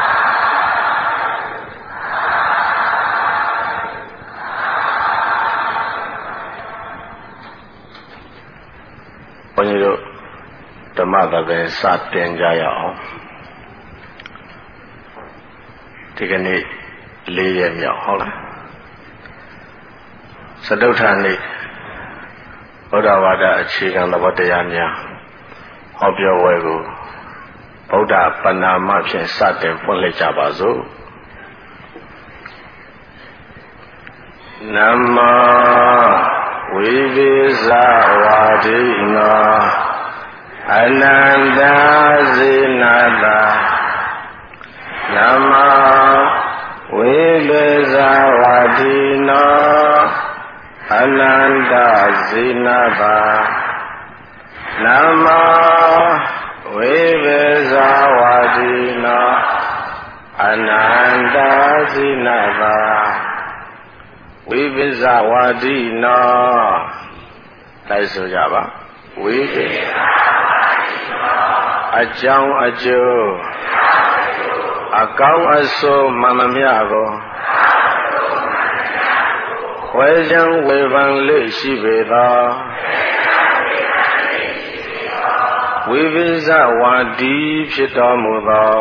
ဘုန်းကြီးတို့ဓမ္မသဘင်စတင်ကြရအောင်ဒီကနေ့လေးရက်မြောက်ဟုတ်လားစတုထနေ့ဘုရားဝါဒအခြေခံသဘောတရားများဟောပြောပွဲကိုဗုဒ္ဓပဏာမဖြင့်စတင်ဖွင့်လှစ်ကြပါစို့နမဝိသေဇဝါဒီနာအနန္တဇိနတာနမဝိသေဇဝါဒီနာအနန္တဇိနဘာနမဝိသေဇဝါဒီနာအနန္တဇိနဘာဝိသေဇဝါဒီနာလိုက်ဆိုကြပါဝိသေအကြောင်းအကျိုးအကောင်းအဆိုးမှန်သမျှကိုဝေဇံဝေဖန်လေးရှိပေသောဝိပိဇဝါဒီဖြစ်တော်မူသော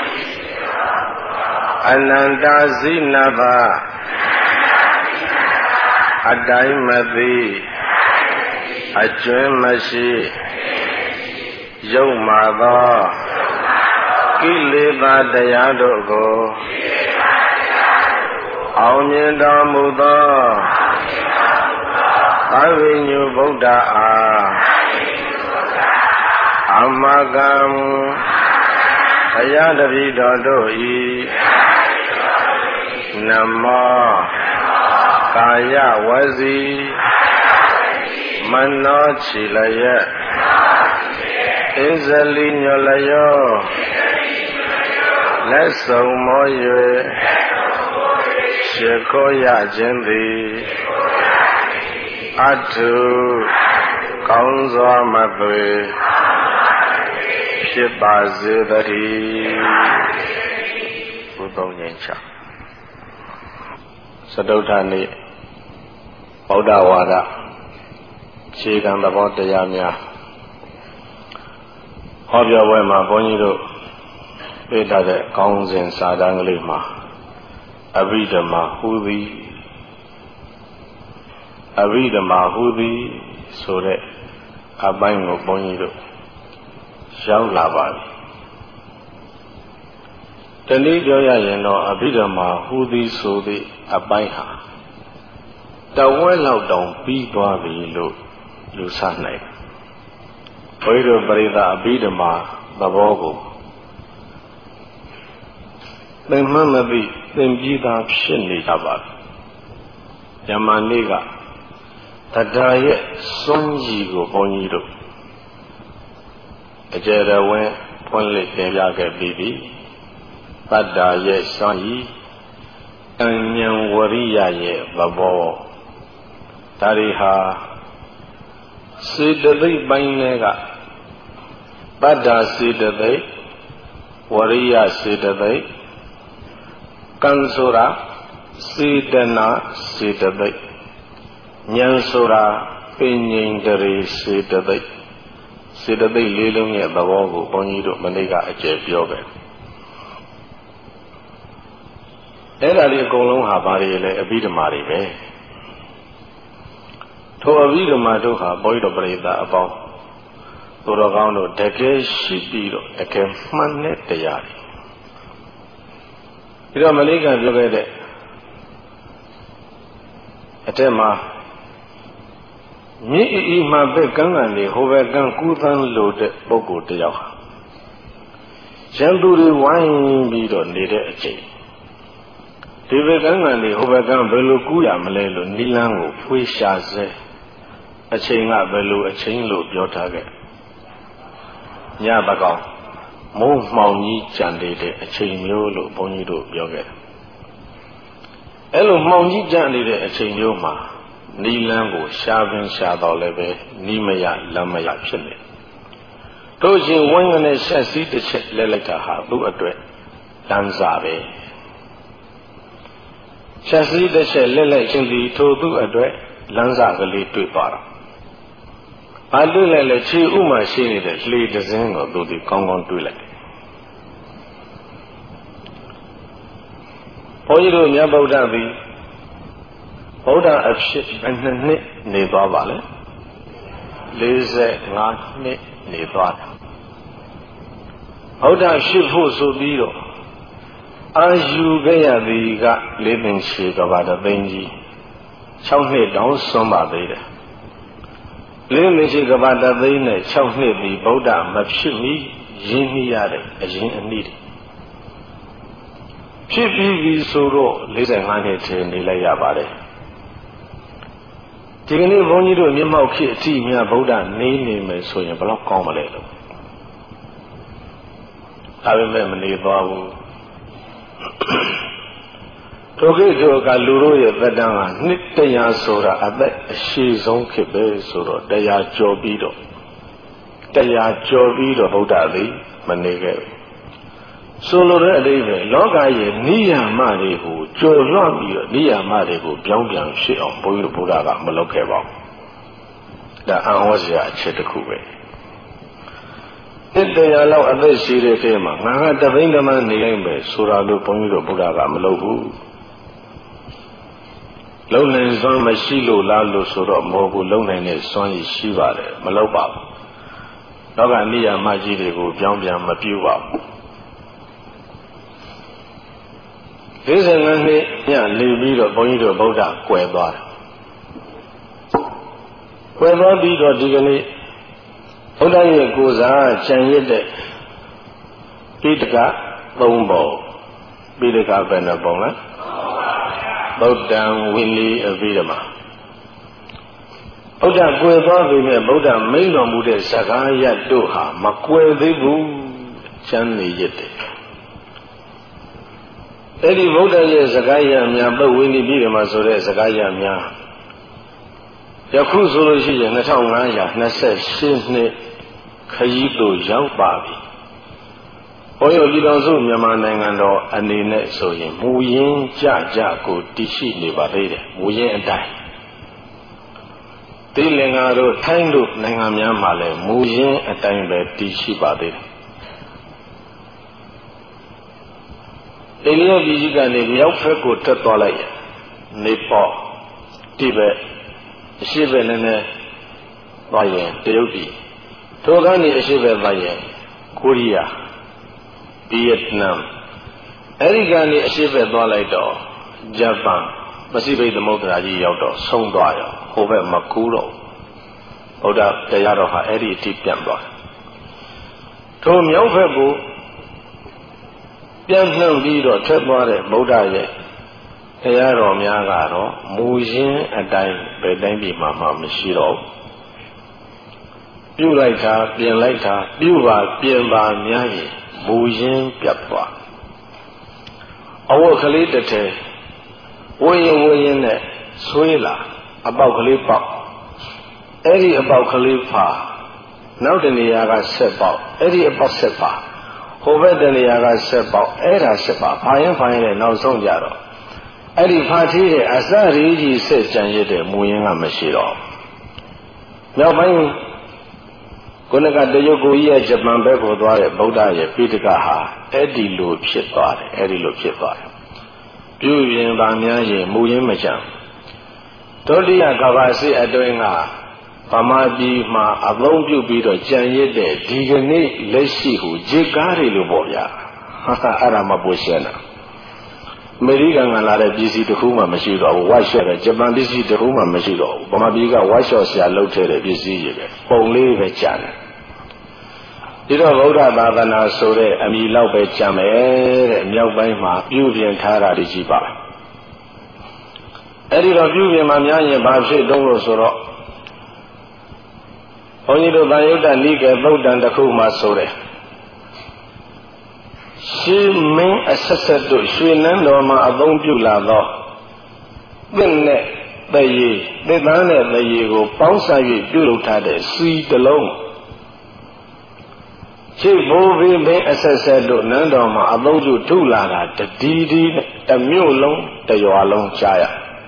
အနန္တဇိနဗအတိုင်းမသိအကျွမ်းမရှိယုံမာသောကိလေသာတရားတို့ကိုအောင်မြင်တော်မူသောသဗ္ဗညုဗုဒ္ဓအားအမကံဘုရားတပည့်တော်တို့၏နမောကာယဝစီမနောချီလယအင်းဇလီညောလယောလက်ဆုံးမော၍ရှ िख ောရခြင်းသည်အထုကောင်းစွာမသွေဖြစ်ပါစေတည်းဘုသုံးငြိမ်းချစတုထနေ့ဗုဒ္ဓဝါဒခြေခံသဘောတရားများဟောပြောပွဲမှာဘုန်းကြီးတို့ပေးထားတဲ့ကောင်းစဉ်စာတမ်းကလေးမှာအဘိဓမ္မာဟူသည်အဘိဓမ္မာဟူသည်ဆိုတဲ့အပိုင်းကိုဘုန်းကြီးတို့ရောက်လာပါပြီတနည်းပြောရရင်တော့အဘိဓမ္မာဟူသည်ဆိုသည့်အပိုင်းဟာတဝက်လောက်တောင်ပြီးသွားပြီလို့ယူဆနိုင်ဘုရားတို့ပရိသတ်အဘိဓမ္မာသဘောကိုသင်မှမသိသင်ပြီးသားဖြစ်နေကြပါပြီ။ယမန်နေ့ကတရားရဲ့စွန့်ကြီးကိုဘုန်းကြီးတို့အကျယ်တော်ဝင်ဖွင့်လှစ်တင်ပြခဲ့ပြီးပြီ။တတ္တာရဲ့စွန့်ကြီးအဉ္ဉံဝရိယရဲ့သဘောဒါတွေဟာစေတသိက်ပိုင်းတွေကတတ္တာစေတသိက်ဝရိယစေတသိက်ကံဆိုတာစေတနာစေတသိက်ဉာဏ်ဆိုတာပင်ဉ္ဒရေစေတသိက်စေတသိက်လေးလုံးရဲ့သဘောကိုဘုန်းကြီးတို့မနေ့ကအကျယ်ပြောပဲအဲ့ဒါလေးအကုန်လုံးဟာဘာတွေလဲအဘိဓမ္မာတွေပဲထိုအဘိဓမ္မာတို့ဟာဘုန်းကြီးတို့ပရိသတ်အပေါင်းသူတော်ကောင်းတို့တကယ်ရှိပြီးတော့တကယ်မှန်တဲ့တရားတွေပြီးတော့မလေးကပြောခဲ့တဲ့အထက်မှာမြင့်အီမှပဲကံကနေဟိုဘက်ကံကူးသန်းလို့တဲ့ပုဂ္ဂိုလ်တယောက်ဟာရန်သူတွေဝိုင်းပြီးတော့နေတဲ့အချိန်ဒီဘက်ကံကနေဟိုဘက်ကံဘယ်လိုကူးရမလဲလို့နိလန်းကိုဖွေးရှာစေအချိန်ကဘယ်လိုအချိန်လို့ပြောထားခဲ့ညဘကောင်မိုးမှောင်ကြီးကြံနေတဲ့အချိန်မျိုးလို့ဘုန်းကြီးတို့ပြောခဲ့အဲ့လိုမှောင်ကြီးကြံနေတဲ့အချိန်မျိုးမှာနီလန်းကိုရှားပင်ရှားတော့လည်းပဲနီးမရလမ်းမရဖြစ်နေတို့ချင်းဝင်းကနေဆက်စည်းတစ်ချက်လဲလိုက်တာဟာသူ့အတွက်လမ်းစာပဲဆက်စည်းတစ်ချက်လဲလိုက်ချင်းဒီထိုသူ့အတွက်လမ်းစာကလေးတွေ့သွားတာဘာတွေ့လဲလဲခြေဥမှရှိနေတဲ့လှေတစ်စင်းကိုသူဒီကောင်းကောင်းတွေ့လိုက်တယ်ဘုန်းကြီးတို့မြတ်ဗုဒ္ဓသည်ဗုဒ္ဓအဖြစ်ဘယ်နှစ်နှစ်နေသွားပါလဲလေးဆယ်ငါးနှစ်နေသွားတာဗုဒ္ဓဖြစ်ဖို့ဆိုပြီးတော့အာယူခဲ့ရသည်ကလေးပင်ခြေကဘာတသိန်းကြီး၆နှစ်တောင်စွန့်ပါသေးတယ်လေးပင်ခြေကဘာတသိန်းနဲ့၆နှစ်ပြီးဗုဒ္ဓမဖြစ်မီရင်းနှီးရတဲ့အရင်အနည်းဖြစ်ပြီးပြီဆိုတော့လေးဆယ်ငါးနှစ်ထဲနေလိုက်ရပါတယ်ဒီကနေ့ဘုန်းကြီးတို့မျက်မှောက်ခေတ်အထိများဗုဒ္ဓနေနေမယ်ဆိုရင်ဘယ်တော့ကောင်းမလဲလို့ဒါပေမဲ့မနေသွားဘူးထိုကိစ္စကလူတို့ရဲ့သက်တမ်းကနှစ်တရာဆိုတာအသက်အရှိဆုံးခေတ်ပဲဆိုတော့တရားကျော်ပြီးတော့တရားကျော်ပြီးတော့ဗုဒ္ဓသည်မနေခဲ့ဘူးဆိုလိုတဲ့အဓိပ္ပာယ်လောကရဲ့နိယာမတွေကိုကျော်လွှတ်ပြီးတော့နိယာမတွေကိုပြောင်းပြန်ဖြစ်အောင်ဘုန်းကြီးတို့ဘုရားကမလုပ်ခဲ့ပါဘူး။ဒါအံ့ဩစရာအချက်တစ်ခုပဲ။တစ်တရားလောက်အသက်ရှိတဲ့ထဲမှာငါကတပိန်းကမှနေနိုင်ပဲဆိုတာလို့ဘုန်းကြီးတို့ဘုရားကမလုပ်ဘူး။လုံနိုင်စွမ်းမရှိလို့လားလို့ဆိုတော့မဟုတ်ဘူးလုံနိုင်တဲ့စွမ်းရည်ရှိပါတယ်မလုပ်ပါဘူးတော့ကအနိယာမကြီးတွေကိုပြောင်းပြန်မပြုပါဘူး၄၅နှစ်ညနေပြီးတော့ဘုန်းကြီးတို့ဗုဒ္ဓကွယ်သွားတယ်ကွယ်သွားပြီးတော့ဒီကနေ့ဘုရားရဲ့ကိုယ်စားခြံရစ်တဲ့ပိဋကသုံးပုံပိဋကဘယ်နှပုံလဲဗုဒ္ဓံဝိနည်းအဘိဓမ္မာဗုဒ္ဓကွယ်သွားပြီမဲ့ဗုဒ္ဓမိန့်တော်မူတဲ့စကားရတို့ဟာမကွယ်သေးဘူးချမ်းနေရတဲ့အဲ့ဒီဗုဒ္ဓရဲ့စကားရများပုဝိနည်းပြီးတယ်မှာဆိုတဲ့စကားရများယခုဆိုလို့ရှိရင်နှစ်ငါးရာနှစ်ရှစ်နှစ်ခရီးသို့ရောက်ပါပြီ။ဘုန်းကြီးပြည်တော်စုမြန်မာနိုင်ငံတော်အနေနဲ့ဆိုရင်မူရင်းကြကြကိုတည်ရှိနေပါသေးတယ်။မူရင်းအတိုင်းတိလင်္ကာတို့ထိုင်းတို့နိုင်ငံများမှာလည်းမူရင်းအတိုင်းပဲတည်ရှိပါသေးတယ်။အိန္ဒိယပြည်ကြီးကနေမြောက်ဘက်ကိုတက်သွားလိုက်ရင်နေပေါ်တိဘက်အရှိဘက်နဲ့နဲ့သွားရင်တရုတ်ပြည်ထိုကနေအရှိဘက်သွားရင်ကိုရီးယားဗီယက်နမ်အဲဒီကနေအရှိဘက်သွားလိုက်တော့ဂျပန်ပစိဖိတ်သမုဒ္ဒရာကြီးရောက်တော့ဆုံးသွားရောဟိုဘက်မကူးတော့ဘုရားတရားတော်ဟာအဲ့ဒီအထိပြန်သွားထိုမြောက်ဘက်ကိုပြန်နှံ့ပြီးတော့ထွက်သွားတဲ့ဗုဒ္ဓရဲ့တရားတော်များကတော့မူရင်းအတိုင်းဘယ်တိုင်းပြည်မှာမှမရှိတော့ပြုလိုက်တာပြင်လိုက်တာပြုပါပြင်ပါများရင်မူရင်းပြတ်သွားအဝတ်ကလေးတစ်ထည်ဝင်းရင်ဝင်းရင်နဲ့ဆွေးလာအပေါက်ကလေးပေါက်အဲ့ဒီအပေါက်ကလေးဖာနောက်တနေရာကဆက်ပေါက်အဲ့ဒီအပေါက်ဆက်ပါဟိုဘက်တနေရာကဆက်ပေါက်အဲ့ဒါဆက်ပါဖာရင်ဖာရင်နဲ့နောက်ဆုံးကြတော့အဲ့ဒီဖာသေးတဲ့အစရီကြီးဆက်ကြံရတဲ့မူရင်းကမရှိတော့နောက်ပိုင်းခုနကတရုတ်ကိုကြီးရဲ့ဂျပန်ဘက်ကိုသွားတဲ့ဗုဒ္ဓရဲ့ပိဋကဟာအဲ့ဒီလိုဖြစ်သွားတယ်အဲ့ဒီလိုဖြစ်သွားတယ်ပြုရင်ဗာများရင်မူရင်းမကြံဒုတိယကမ္ဘာစစ်အတွင်းကဗမာပြည်မှာအသုံးပြုပြီးတော့ကြံရစ်တဲ့ဒီကနေ့လက်ရှိဟူဂျေကားတွေလို့ပေါ့ဗျာဟာအဲ့ဒါမပိုရှင်းတာအမေရိကန်ကလာတဲ့ပြည်စီတစ်ခုမှမရှိတော့ဘူးဝါရှော့တဲ့ဂျပန်ပြည်စီတစ်ခုမှမရှိတော့ဘူးဗမာပြည်ကဝါရှော့ဆရာလုပ်ခဲ့တဲ့ပြည်စီတွေပဲပုံလေးပဲကြံတယ်ဒီတော့ဗုဒ္ဓသာသနာဆိုတဲ့အမည်လောက်ပဲကြံမယ်တဲ့မြောက်ပိုင်းမှာပြုပြင်ထားတာတွေကြီးပါအဲ့ဒီတော့ပြုပြင်မှများရင်ဘာဖြစ်တုံးလို့ဆိုတော့ဘုန်းကြီးတို့ဗာယုတ္တနိကေဗုဒ္ဓံတစ်ခုမှဆိုတယ်ရှင်မင်းအဆက်ဆက်တို့ရွှေနန်းတော်မှာအသုံးပြုလာသောသင့်နဲ့တရေသစ်သားနဲ့တရေကိုပေါင်းစား၍ပြုလုပ်ထားတဲ့စီတစ်လုံးချိတ်ဘိုးဘေးမင်းအဆက်ဆက်တို့နန်းတော်မှာအသုံးပြုထုလာတာတဒီဒီနဲ့တစ်မြို့လုံးတစ်ရွာလုံးကြားရ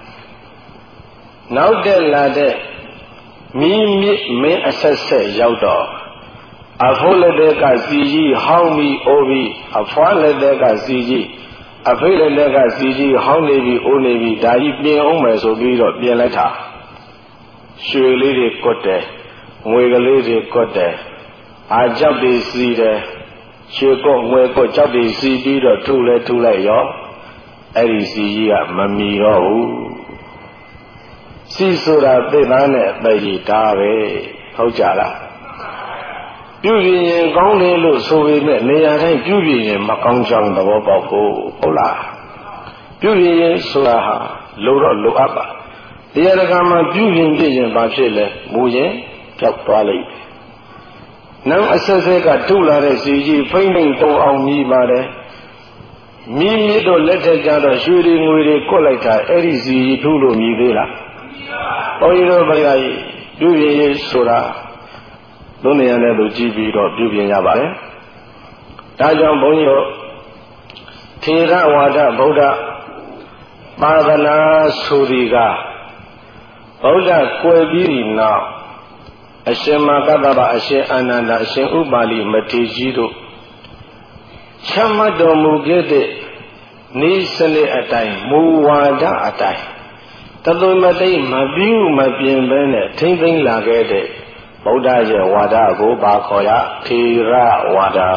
နောက်တက်လာတဲ့မိမိမင်းအဆက်ဆက်ရောက်တော့အဖိုးလက်တဲ့ကစီကြီးဟောင်းပြီးအိုးပြီးအဖွားလက်တဲ့ကစီကြီးအဖေလက်တဲ့ကစီကြီးဟောင်းနေပြီးအိုးနေပြီးဒါကြီးပြင်အောင်မယ်ဆိုပြီးတော့ပြင်လိုက်တာရွှေလေးတွေကွတ်တယ်ငွေကလေးတွေကွတ်တယ်အာကြောက်တွေစီးတယ်ရွှေကွတ်ငွေကွတ်ကြောက်တွေစီးပြီးတော့ထုလဲထုလိုက်ရောအဲ့ဒီစီကြီးကမမီတော့ဘူးစီဆိုတာသိသားနဲ့သိကြီးဒါပဲဟုတ်ကြလားပြုပြင်ရင်ကောင်းတယ်လို့ဆိုပေမဲ့နေရာတိုင်းပြုပြင်ရင်မကောင်းကြောင်းသဘောပေါက်ကိုဟုတ်လားပြုပြင်ရင်ဆိုတာဟာလိုတော့လိုအပ်ပါတရားဓမ္မပြုပြင်ပြရင်ဘာဖြစ်လဲမူရင်ကြောက်သွားလိုက်နောက်အဆက်ဆက်ကထုလာတဲ့စီကြီးဖိမ့်ဖိမ့်တုံအောင်မြည်ပါတယ်မိမိတို့လက်ထက်ကြတော့ရွှေတွေငွေတွေကွက်လိုက်တာအဲ့ဒီစီကြီးထုလို့မြည်သေးလားဘုန်းကြီးတို့ဘုရားကြီးပြုပြင်ရင်ဆိုတာသုံးနေရတဲ့သူကြည့်ပြီးတော့ပြုပြင်ရပါတယ်။ဒါကြောင့်ဘုန်းကြီးတို့ထေရဝါဒဗုဒ္ဓသာသနာဆိုဒီကဗုဒ္ဓကွယ်ပြီးနောက်အရှင်မကတ္တဗအရှင်အာနန္ဒာအရှင်ဥပါလိမထေရကြီးတို့ချမှတ်တော်မူခဲ့တဲ့ဤစနစ်အတိုင်းမူဝါဒအတိုင်းတသွမတိမပြုမပြင်ပဲနဲ့ထိမ့်သိမ့်လာခဲ့တဲ့ဗုဒ္ဓရဲ့ဝါဒကိုပါခေါ်ရထေရဝါဒ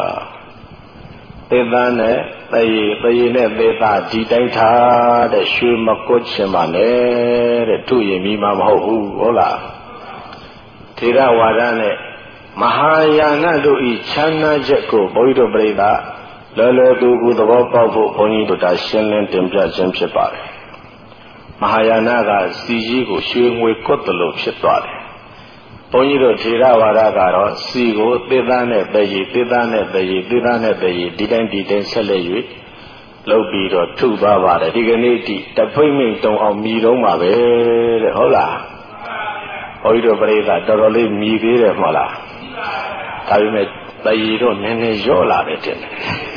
သေသားနဲ့သေရည်သေရည်နဲ့သေသားဒီတိုင်းထားတဲ့ရွှေမကွတ်ချင်ပါနဲ့တဲ့သူ့ရင်မိမှာမဟုတ်ဘူးဟုတ်လားထေရဝါဒနဲ့မဟာယာနတို့ဤချမ်းသာချက်ကိုဘုန်းကြီးတို့ပြိဿလောလောကူကူသဘောပေါက်ဖို့ဘုန်းကြီးတို့ဒါရှင်းလင်းတင်ပြခြင်းဖြစ်ပါတယ်မဟာယာနကစီကြီးကိုရွှေငွေကွတ်တယ်လို့ဖြစ်သွားတယ်ဘုန်းကြီးတို့ထေရဝါဒကတော့စီကိုသေသားနဲ့သေရည်သေသားနဲ့သေရည်သေသားနဲ့သေရည်ဒီတိုင်းဒီတိုင်းဆက်လက်၍လုပ်ပြီးတော့ထုသွားပါတယ်ဒီကနေ့ဒီတဖိမ့်မိန်တုံအောင်မြည်တော့မှာပဲတဲ့ဟုတ်လားဘုန်းကြီးတို့ပြိဿတော်တော်လေးမြည်သေးတယ်မဟုတ်လားဒါပေမဲ့သေရည်တော့နည်းနည်းရော့လာတယ်တင်တယ်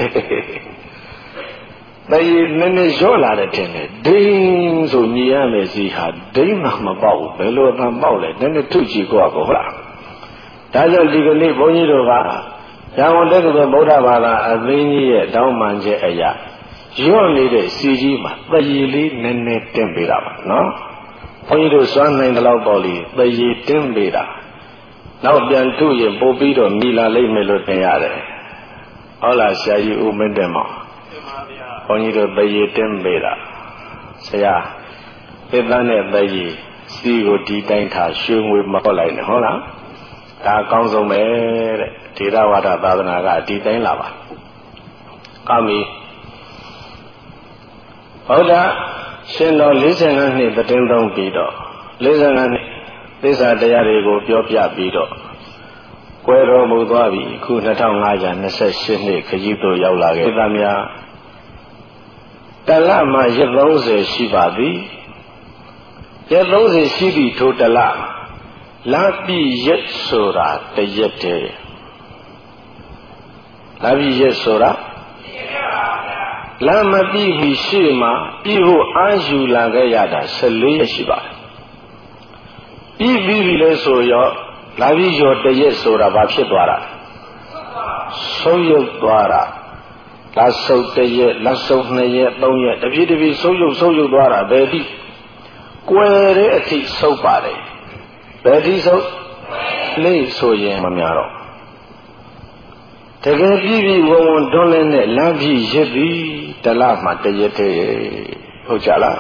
သေရည်နည်းနည်းရော့လာတယ်တင်တယ်ဒိန်းဆိုမြည်ရမယ်စီဟာဒိန်းမှမပေါက်ဘူးဘယ်လိုမှပေါက်လဲနည်းနည်းထုကြည့်ကိုဟုတ်လားဒါကြောင့်ဒီကနေ့ဘုန်းကြီးတို့ကရန်ကုန်တက္ကသိုလ်ဗုဒ္ဓဘာသာအသင်းကြီးရဲ့တောင်းပန်ချက်အရာရော့နေတဲ့စီကြီးမှာသေရည်လေးနည်းနည်းတင်ပေးတာပါနော်ဘုန်းကြီးတို့စွမ်းနိုင်တဲ့လောက်ပေါ့လေသေရည်တင်ပေးတာနောက်ပြန်ထုရင်ပို့ပြီးတော့မိလာလိမ့်မယ်လို့ထင်ရတယ်ဟုတ်လားဆရာကြီးဦးမင်းတင်မောင်ဘုန်းကြီးတို့သေရည်တင်ပေးတာဆရာသေသားနဲ့သေရည်စီကိုဒီတိုင်းထားရွှေငွေမဟုတ်လိုက်နဲ့ဟုတ်လားဒါအကောင်းဆုံးပဲတဲ့ထေရဝါဒသာသနာကဒီတိုင်းလာပါကောင်းပြီဘုရားရှင်တော်၄၅နှစ်တည်သုံးပြီးတော့၄၅နှစ်သစ္စာတရားတွေကိုပြောပြပြီးတော့ကွယ်တော်မူသွားပြီအခု၂၅၂၈နှစ်ခရီးသို့ရောက်လာခဲ့သမျှတလမှာရက်၃၀ရှိပါသည်ရက်၃၀ရှိပြီထိုတလလာပြီရက်ဆိုတာတရက်တည်းလာပြီရက်ဆိုတာလာမပြီပြီရှေ့မှာပြီဖို့အာယူလာခဲ့ရတာ၁၄ရက်ရှိပါတယ်ပြီပြီပြီလဲဆိုရောလာပြီရောတရက်ဆိုတာဘာဖြစ်သွားတာဆုံးယုတ်သွားတာလာဆုပ်တရက်လာဆုပ်နှစ်ရက်သုံးရက်တပြည့်တပြည့်ဆုံးယုတ်ဆုံးယုတ်သွားတာဘယ်ဒီကွယ်တဲ့အထိဆုပ်ပါတယ်ဘယ်ဒီဆုပ်လေးဆိုရင်မများတော့တကယ်ပြည်ပြည်ဝုံဝုံတွန်းလဲနဲ့လမ်းပြည်ရစ်ပြီးတလမှတရက်တည်းဟုတ်ကြလား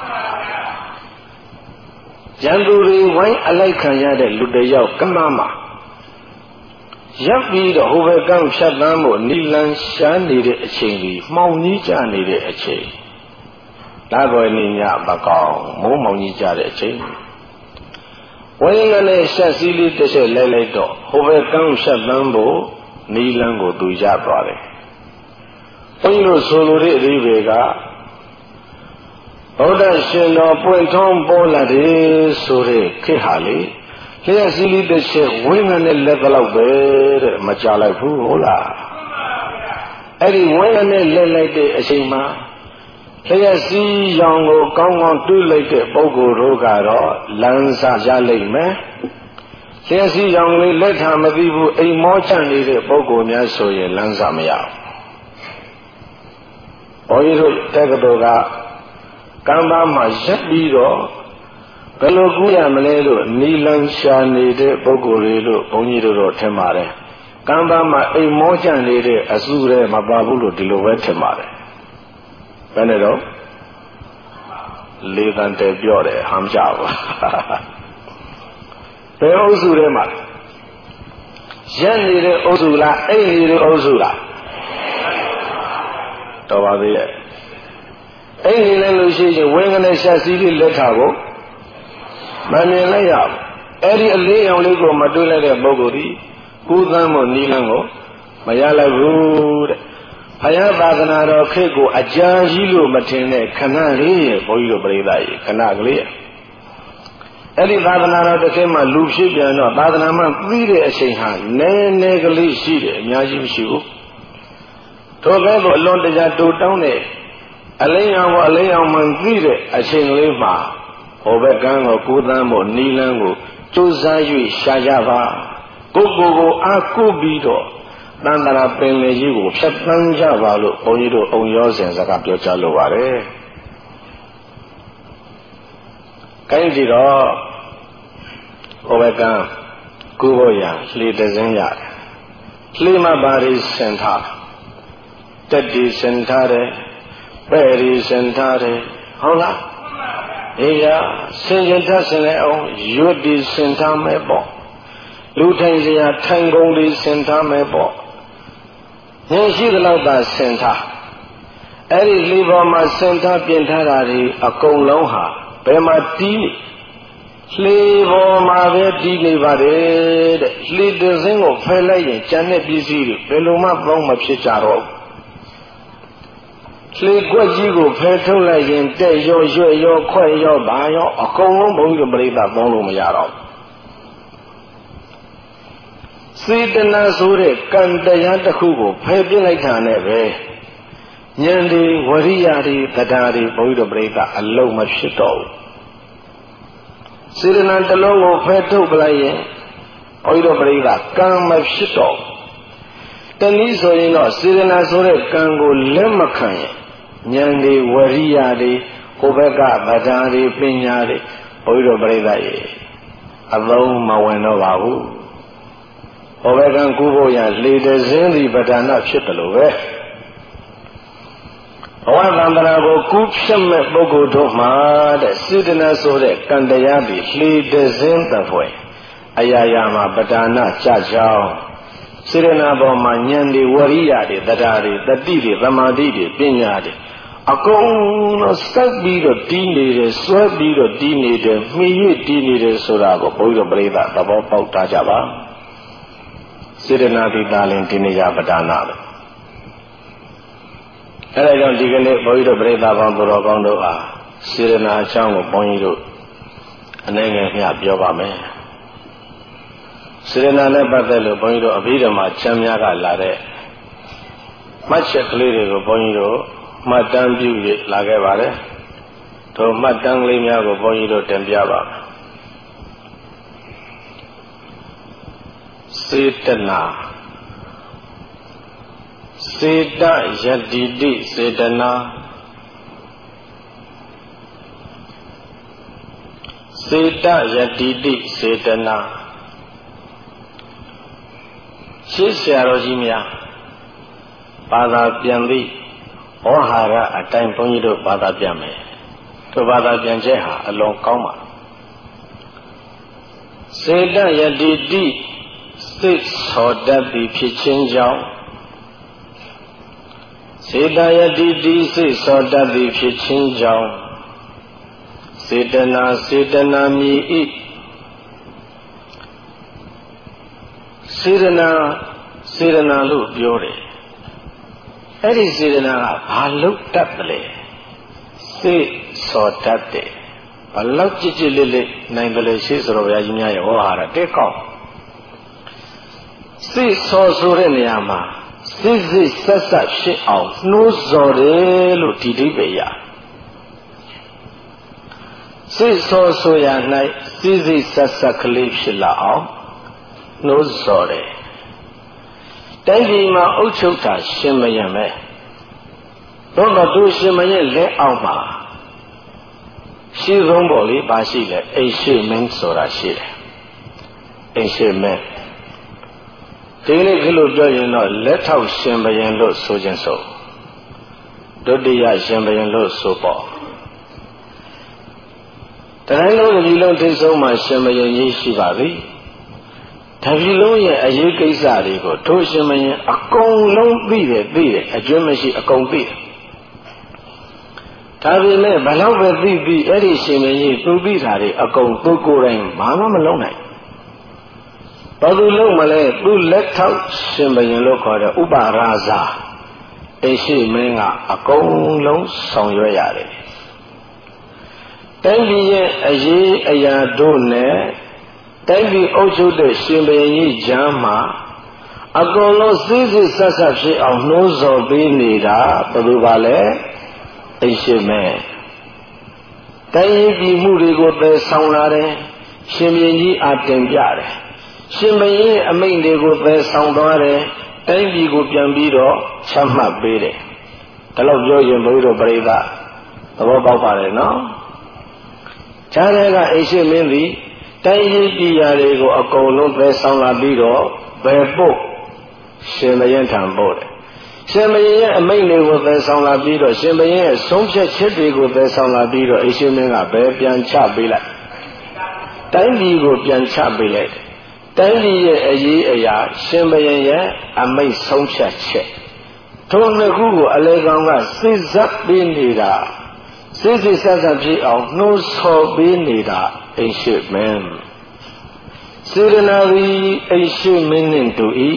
ရန်သူတွေဝိုင်းအလိုက်ခံရတဲ့လူတယောက်ကမ္မမှာရပ်ပြီးတော့ဟိုဘက်ကမ်းဖြတ်သန်းဖို့နီလန်းရှားနေတဲ့အချိန်ကြီးမှောင်ကြီးကြနေတဲ့အချိန်လာပေါ်နေညမကောင်းမိုးမှောင်ကြီးကြတဲ့အချိန်ဝိုင်းကလည်းရှက်စည်းလေးတစ်ချက်လဲလိုက်တော့ဟိုဘက်ကမ်းဖြတ်သန်းဖို့နီလန်းကိုသူရသွားတယ်ဘုန်းကြီးတို့ဆိုလိုတဲ့အဓိပ္ပာယ်ကဗုဒ္ဓရှင်တော်ပွင့်ထုံးပေါ်လာတယ်ဆိုတဲ့ခေတ်ဟာလေလျှက်စည်းလေးတစ်ချက်ဝင်းငနဲ့လက်တော့ပဲတဲ့မကြလိုက်ဘူးဟုတ်လားအဲ့ဒီဝင်းငနဲ့လက်လိုက်တဲ့အချိန်မှာလျှက်စည်းရောင်ကိုကောင်းကောင်းတွေးလိုက်တဲ့ပုဂ္ဂိုလ်တို့ကတော့လမ်းစာရလိမ့်မယ်လျှက်စည်းရောင်လေးလက်ထားမသိဘူးအိမ်မောချနေတဲ့ပုဂ္ဂိုလ်များဆိုရင်လမ်းစာမရဘူးဘုန်းကြီးတို့တက္ကသိုလ်ကကံပါမှာရက်ပြီးတော့ဘယ်လိုကူးရမလဲလို့နီလန်းရှာနေတဲ့ပုဂ္ဂိုလ်တွေလို့ဘုန်းကြီးတို့တော့ထင်ပါတယ်ကံပါမှာအိမ်မောချနေတဲ့အစုတွေမပါဘူးလို့ဒီလိုပဲထင်ပါတယ်ဘယ်နဲ့တော့လေးတန်တယ်ပြောတယ်ဟမ်းကြပါဘယ်အုပ်စုထဲမှာရက်နေတဲ့အုပ်စုလားအိမ်နေတဲ့အုပ်စုလားတော်ပါသေးရဲ့အိမ်နေလည်းလို့ရှိရင်ဝင်းကနေရှာစီးလေးလက်ထားဖို့မမြင်လိုက်ရဘူးအဲ့ဒီအလေးရောင်လေးကိုမတွေးလိုက်တဲ့ပုဂ္ဂိုလ်ဒီကုသမ်းမို့နီးလန်းကိုမရလိုက်ဘူးတဲ့ဘုရားသာသနာတော်ခေတ်ကိုအကြာကြီးလို့မထင်တဲ့ခဏလေးရဲ့ဘုန်းကြီးတို့ပြိဿကြီးခဏကလေးရဲ့အဲ့ဒီသာသနာတော်တစ်ခေတ်မှာလူဖြစ်ပြန်တော့သာသနာမှပြီးတဲ့အချိန်ဟာနည်းနည်းကလေးရှိတယ်အများကြီးမရှိဘူးထိုကဲ့သို့အလွန်တရာတူတောင်းတဲ့အလင်းရောင်ကိုအလင်းရောင်မှပြီးတဲ့အချိန်လေးမှာဟိုဘက်ကန်းကိုကိုးသမ်းဖို့နီလန်းကိုကြိုးစား၍ရှာကြပါကိုကိုကိုအားကိုပြီးတော့တန်တရာပင်လေကြီးကိုဖြတ်သန်းကြပါလို့ဘုန်းကြီးတို့အုံရောစဉ်စကားပြောကြလိုပါတယ်ကိုင်းကြည့်တော့ဟိုဘက်ကကူဖို့ရလှေတစင်းရတယ်လှေမှာပါရီစင်ထားတက်ဒီစင်ထားတယ်ပဲ့ရီစင်ထားတယ်ဟုတ်လားအေးရစင်ကြတတ်စင်လဲအောင်ရွတ်ဒီစင်ထားမယ်ပေါ့လူထိုင်စရာထိုင်ကုန်ဒီစင်ထားမယ်ပေါ့ဉာဏ်ရှိသလောက်သာစင်ထားအဲ့ဒီလှေပေါ်မှာစင်ထားပြင်ထားတာတွေအကုန်လုံးဟာဘယ်မှာတီးလှေပေါ်မှာပဲတီးနေပါတယ်တဲ့လှေတစ်စင်းကိုဖယ်လိုက်ရင်ကျန်တဲ့ပစ္စည်းတွေဘယ်လိုမှပေါင်းမဖြစ်ကြတော့လှေကွက်ကြီးကိုဖယ်ထုတ်လိုက်ရင်တဲ့ရောရွှဲ့ရောခွဲ့ရောဘာရောအကုန်လုံးဘုန်းကြီးတို့ပြိဿပေါင်းလို့မရတော့စေတနာဆိုတဲ့ကံတရားတစ်ခုကိုဖယ်ပြစ်လိုက်တာနဲ့ပဲဉာဏ်တွေဝရိယတွေတရားတွေဘုန်းကြီးတို့ပြိဿအလုံးမဖြစ်တော့ဘူးစေတနာတစ်လုံးကိုဖယ်ထုတ်ပလိုက်ရင်ဘုန်းကြီးတို့ပြိဿကံမဖြစ်တော့တနည်းဆိုရင်တော့စေတနာဆိုတဲ့ကံကိုလက်မခံရင်ဉာဏ်တွေဝရိယတွေဟိုဘက်ကတရားတွေပညာတွေဘုန်းကြီးတို့ပြိဿရေအလုံးမဝင်တော့ပါဘူးဟိုဘက်ကကူဖို့ရလေတစင်းဒီပဒါနဖြစ်တယ်လို့ပဲဘဝတန္တရာကိုကူးဖြတ်မဲ့ပုဂ္ဂိုလ်တို့မှာတဲ့စေတနာဆိုတဲ့ကံတရားတွေလေတစင်းသဖွယ်အရာရာမှာပဒါနကြကြောင်းစေတနာပေါ်မှာဉာဏ်တွေဝရိယတွေတရားတွေတတိတွေသမာဓိတွေပညာတွေအကုန်လုံးစိုက်ပြီးတော့တီးနေတယ်စွဲပြီးတော့တီးနေတယ်မှီရတီးနေတယ်ဆိုတာကိုဘုန်းကြီးတို့ပြိဿသဘောပေါက်ထားကြပါစေတနာတိတာလင်ဒီနေရာပဒါနပဲအဲဒါကြောင့်ဒီကနေ့ဘုန်းကြီးတို့ပြိဿပေါင်းသူတော်ကောင်းတို့ဟာစေတနာအကြောင်းကိုဘုန်းကြီးတို့အနေငယ်မျှပြောပါမယ်စေတနာနဲ့ပတ်သက်လို့ဘုန်းကြီးတို့အဘိဓမ္မာကျမ်းများကလာတဲ့မှတ်ချက်ကလေးတွေကိုဘုန်းကြီးတို့မှတ်တမ်းပြုရလာခဲ့ပါတယ်တို့မှတ်တမ်းကလေးများကိုဘုန်းကြီးတို့တင်ပြပါမယ်စေတနာစေတယတိတိစေတနာစေတယတိတိစေတနာရှင်းဆရာတော်ကြီးများဘာသာပြန်ပြီးဩဟာရအတိုင်းဘုန်းကြီးတို့ဘာသာပြန်မယ်သူဘာသာပြန်ချက်ဟာအလွန်ကောင်းပါစေတယတိတိစိတ်ဆောတတ်သည်ဖြစ်ခြင်းကြောင့်စေတယတိတိစိတ်ဆောတတ်သည်ဖြစ်ခြင်းကြောင့်စေတနာစေတနာမြည်ဤစေတနာစေတနာလို့ပြောတယ်အဲ့ဒီစေတနာကဘာလို့တတ်တယ်လဲစိတ်ဆောတတ်တယ်ဘလောက်ကြည်ကြည်လေးလေးနိုင်တယ်လေရှိဆိုတော့ဘုရားကြီးများရဲ့ဟောဟာရတဲ့ကောင်းစိတ်ဆောဆိုတဲ့နေရာမှာစိတ်စိတ်ဆက်ဆက်ဖြစ်အောင်နှိုးဆော်တယ်လို့ဒီအိဗေရစိတ်ဆောဆိုရ၌စိတ်စိတ်ဆက်ဆက်ကလေးဖြစ်လာအောင်နှိုးဆော်တယ်တိုင်းပြည်မှာအုပ်ချုပ်တာရှင်မယံပဲတော့တော့သူရှင်မယံလက်အောက်မှာရှိဆုံးပေါ်လေးပါရှိတယ်အိရှိမင်းဆိုတာရှိတယ်အိရှိမင်းဒီနေ့ခလို့ပြောရင်တော့လက်ထောက်ရှင်ဘရင်လို့ဆိုခြင်းဆိုဒုတိယရှင်ဘရင်လို့ဆိုပေါ့တတိုင်းလုံးဒီလုံးထိဆုံးမှာရှင်ဘရင်ကြီးရှိပါပြီတပြည်လုံးရဲ့အရေးကိစ္စတွေကိုထိုရှင်ဘရင်အကုန်လုံးသိတယ်သိတယ်အကျွမ်းမရှိအကုန်သိတယ်ဒါပေမဲ့ဘလောက်ပဲသိပြီးအဲ့ဒီရှင်ဘရင်သူသိတာတွေအကုန်သူကိုယ်တိုင်ဘာမှမလုပ်နိုင်ဘာလို့လုံးမလဲသူလက်ထောက်ရှင်ဘရင်လို့ခေါ်တဲ့ဥပရာဇာအိရှိမင်းကအကုန်လုံးဆောင်ရွက်ရတယ်တိုင်းပြည်ရဲ့အရေးအရာတို့နဲ့တိုင်းပြည်အုပ်ချုပ်တဲ့ရှင်ဘရင်ကြီးကြားမှာအကုန်လုံးစိစိဆက်ဆက်ဖြစ်အောင်နှိုးဆော်ပေးနေတာဘယ်လိုပါလဲအိရှိမင်းတိုင်းပြည်မှုတွေကိုပယ်ဆောင်လာတယ်ရှင်ဘရင်ကြီးအတင်ပြတယ်ရှင်ဘရင်အမိန့်တွေကိုပယ်ဆောင်သွားတယ်တိုင်းပြည်ကိုပြန်ပြီးတော့ချမှတ်ပေးတယ်ဒါလို့ပြောရင်ဘုရားတို့ပြိဿသဘောပေါက်ပါတယ်နော်ခြားတဲ့ကအိရှိမင်းသည်တိုင်းရင်းပြည်ရာတွေကိုအကုန်လုံးပဲဆောင်လာပြီးတော့ဘယ်ပို့ရှင်ဘရင်ထံပို့တယ်ရှင်ဘရင်ရဲ့အမိန့်တွေကိုပဲဆောင်လာပြီးတော့ရှင်ဘရင်ရဲ့ဆုံးဖြတ်ချက်တွေကိုပဲဆောင်လာပြီးတော့အိရှိမင်းကဘယ်ပြန်ချပေးလိုက်တိုင်းပြည်ကိုပြန်ချပေးလိုက်တိုင်းပြည်ရဲ့အရေးအရာရှင်ဘရင်ရဲ့အမိန့်ဆုံးဖြတ်ချက်ထိုနှစ်ခုကိုအလေကောင်ကစိစပ်ပေးနေတာစိစိဆက်ဆက်ဖြစ်အောင်နှိုးဆော်ပေးနေတာအိရှိမင်းစေရနာဝီအိရှိမင်းနှင့်တူ၏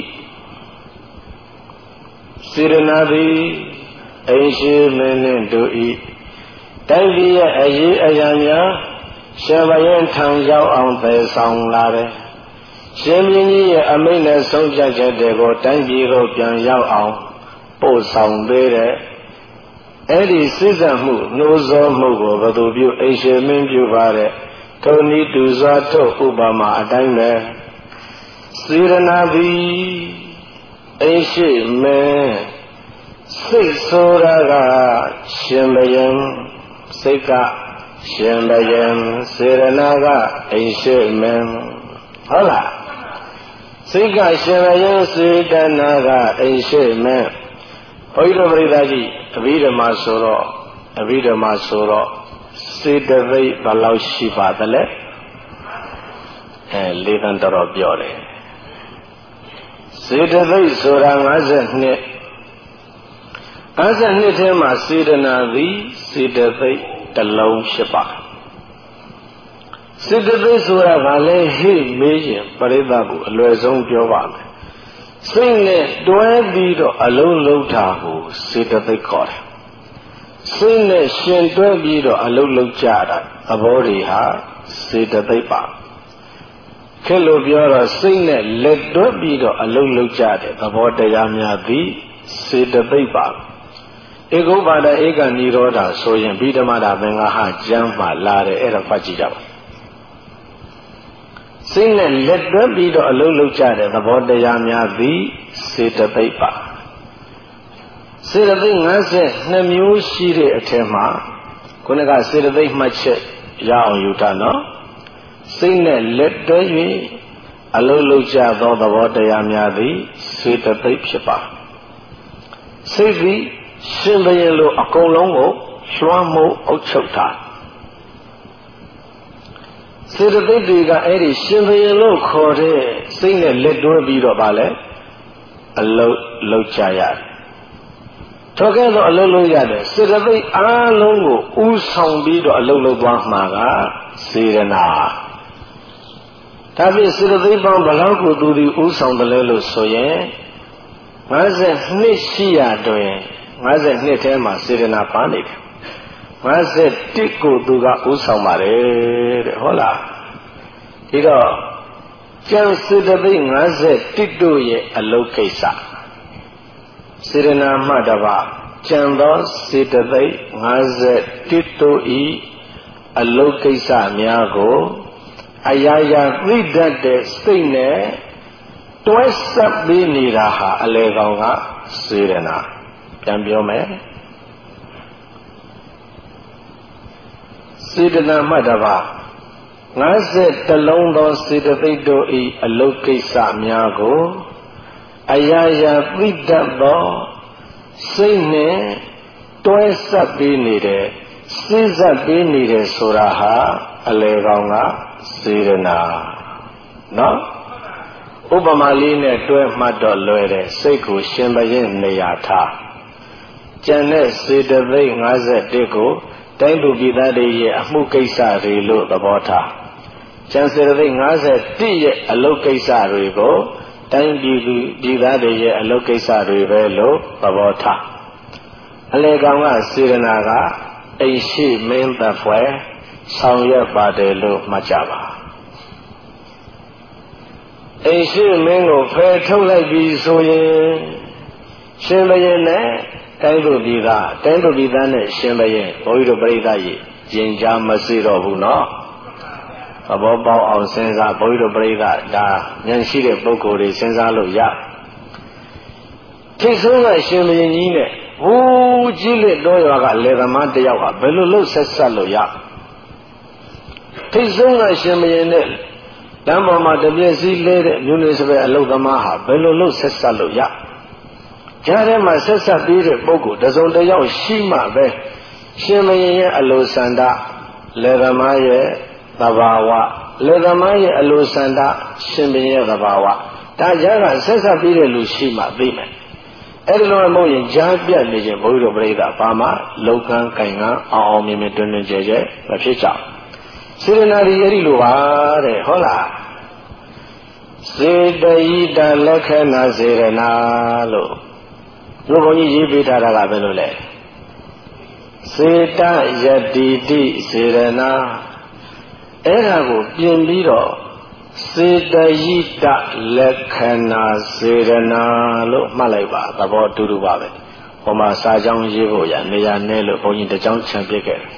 စေရနာဝီအိရှိမင်းနှင့်တူ၏တိုင်းပြည်ရဲ့အရေးအရာများရှင်ဘရင်ထံရောက်အောင်သယ်ဆောင်လာတယ်ရှင်ဘုရင်ကြီးရဲ့အမိန့်နဲ့ဆုံးဖြတ်ချက်တွေကိုတိုင်းပြည်ကိုပြန်ရောက်အောင်ပို့ဆောင်ပေးတဲ့အဲ့ဒီစိစပ်မှုနှိုးဆော်မှုကိုဘယ်သူပြုအိရှိမင်းပြုပါတဲ့ထိုနည်းတူစွာထုတ်ဥပမာအတိုင်းပဲစေရနာသည်အိရှိမင်းစိတ်ဆိုရကရှင်ဘရင်စိတ်ကရှင်ဘရင်စေရနာကအိရှိမင်းဟုတ်လားစိတ်ကရှင်ဘရင်စေတနာကအိရှိမင်းဘုရားပရိသတ်ကြီးအဘိဓမ္မာဆိုတော့အဘိဓမ္မာဆိုတော့စေတသိက်ဘယ်လောက်ရှိပါသလဲအဲလေးတန်းတော်ပြောတယ်စေတသိက်ဆိုတာ၅၂ ၅၂ထဲမှာစေတနာသည်စေတသိက်တစ်လုံးဖြစ်ပါစေတသိက်ဆိုတာကလည်းဟိမေးရင်ပရိသတ်ကိုအလွယ်ဆုံးပြောပါမယ်စိတ်နဲ့တွဲပြီးတော့အလုံးလုံးတာကိုစေတသိက်ခေါ်တယ်စိတ်နဲ့ရှင်တွဲပြီးတော့အလုံးလုံးကြတာသဘောတွေဟာစေတသိက်ပါခေလို့ပြောတော့စိတ်နဲ့လက်တွဲပြီးတော့အလုံးလုံးကြတဲ့သဘောတရားများသည်စေတသိက်ပါဧကုပ္ပါဒဧကနိရောဓဆိုရင်ဗိဓမာဒသင်္ဃဟကျမ်းမှာလာတယ်အဲ့ဒါဖတ်ကြည့်ကြပါစိတ်နဲ့လက်တွဲပြီးတော့အလုံးလုံးကြတဲ့သဘောတရားများသည်စေတသိက်ပါစေတသိက်၅၂မျိုးရှိတဲ့အထက်မှာခုနကစေတသိက်မှတ်ချက်ရအောင်ယူတာနော်စိတ်နဲ့လက်တွဲ၍အလုံးလုံးကြသောသဘောတရားများသည်စေတသိက်ဖြစ်ပါစိတ်သည်ရှင်ဘရင်လိုအကုန်လုံးကိုလွှမ်းမိုးအုပ်ချုပ်တာစေတသိက်တွေကအဲ့ဒီရှင်ဘရင်လို့ခေါ်တဲ့စိတ်နဲ့လက်တွဲပြီးတော့ဗာလဲအလုံးလုံးကြရတယ်ထိုကဲ့သို့အလုံးလုံးရတယ်စေတသိက်အားလုံးကိုဥဆောင်ပြီးတော့အလုံးလုံးသွားမှာကစေရနာဒါဖြင့်စေတသိက်ပေါင်းဘယ်လောက်ကိုသူဒီဥဆောင်တယ်လဲလို့ဆိုရင်၅၂ရှိရတွင်၅၂ထဲမှာစေရနာပါနေတယ်၅၁ကိုသူကဥဆောင်ပါတယ်တဲ့ဟုတ်လားဒီတော့ကျန်စေတသိက်၅၁တို့ရဲ့အလုပ်ကိစ္စစေရနာမှတပါကျန်သောစေတသိက်၅၁တို့ဤအလုပ်ကိစ္စများကိုအရာရာသိတတ်တဲ့စိတ်နဲ့တွဲဆက်ပြီးနေတာဟာအလေကောင်ကစေရနာပြန်ပြောမယ်စေတနာမှတပါ၅၁လုံးသောစေတသိက်တို့ဤအလုပ်ကိစ္စများကိုအရာရာသိတတ်သောစိတ်နဲ့တွဲဆက်ပြီးနေတယ်စိစပ်ပြီးနေတယ်ဆိုတာဟာအလေကောင်ကစေရနာနော်ဥပမာလေးနဲ့တွဲမှတ်တော့လွယ်တယ်စိတ်ကိုရှင်ဘရင်နေရာထားကျန်တဲ့စေတသိက်၅၁ကိုတိုင်းသူပြည်သားတွေရဲ့အမှုကိစ္စတွေလို့သဘောထားကျန်စေတသိက်၅၁ရဲ့အလုပ်ကိစ္စတွေကိုတိုင်းပြည်သူပြည်သားတွေရဲ့အလုပ်ကိစ္စတွေပဲလို့သဘောထားအလေကောင်ကစေရနာကအိရှိမင်းသက်ဖွယ်ဆောင်ရွက်ပါတယ်လို့မှတ်ကြပါအိရှိမင်းကိုဖယ်ထုတ်လိုက်ပြီဆိုရင်ရှင်ဘရင်နဲ့တိုင်းသူပြည်သားတိုင်းသူပြည်သားနဲ့ရှင်ဘရင်ဘုန်းကြီးတို့ပြိဿကြီးကျင်ကြားမစေတော့ဘူးနော်သဘောပေါက်အောင်စဉ်းစားဘုန်းကြီးတို့ပြိဿဒါဉာဏ်ရှိတဲ့ပုဂ္ဂိုလ်တွေစဉ်းစားလို့ရထိတ်ဆုံးကရှင်ဘရင်ကြီးနဲ့ဟိုးကြီးလက်တော်ရွာကလေသမားတယောက်ကဘယ်လိုလုပ်ဆက်ဆက်လို့ရထိတ်ဆုံးကရှင်မရင်နဲ့တမ်းပေါ်မှာတပြည့်စည်းလဲတဲ့မြို့နေစပယ်အလုသမားဟာဘယ်လိုလုပ်ဆက်ဆက်လို့ရကြားထဲမှာဆက်ဆက်ပြီးတဲ့ပုဂ္ဂိုလ်တစုံတစ်ယောက်ရှိမှပဲရှင်မရင်ရဲ့အလိုဆန္ဒလေသမားရဲ့သဘာဝလေသမားရဲ့အလိုဆန္ဒရှင်မရင်ရဲ့သဘာဝဒါကြားကဆက်ဆက်ပြီးတဲ့လူရှိမှသိမယ်အဲ့ဒီလိုမဟုတ်ရင်ကြားပြတ်နေခြင်းဘုရားတို့ပြိဿဘာမှလောကံကံကံအောင်အောင်မြင်မြင်တွင်တွင်ကျဲကျဲမဖြစ်ကြစေရနာဒီအဲ့ဒီလိုပါတဲ့ဟုတ်လားစေတယိတလက္ခဏာစေရနာလို့ဘုရားကြီးရေးပေးထားတာကဘယ်လိုလဲစေတယတိတိစေရနာအဲ့ဒါကိုပြင်ပြီးတော့စေတယိတလက္ခဏာစေရနာလို့မှတ်လိုက်ပါသဘောတူတူပါပဲဟောမှာစာကြောင်းရေးဖို့ရနေရာနဲ့လို့ဘုန်းကြီးတစ်ကြောင်းခြံပြခဲ့တယ်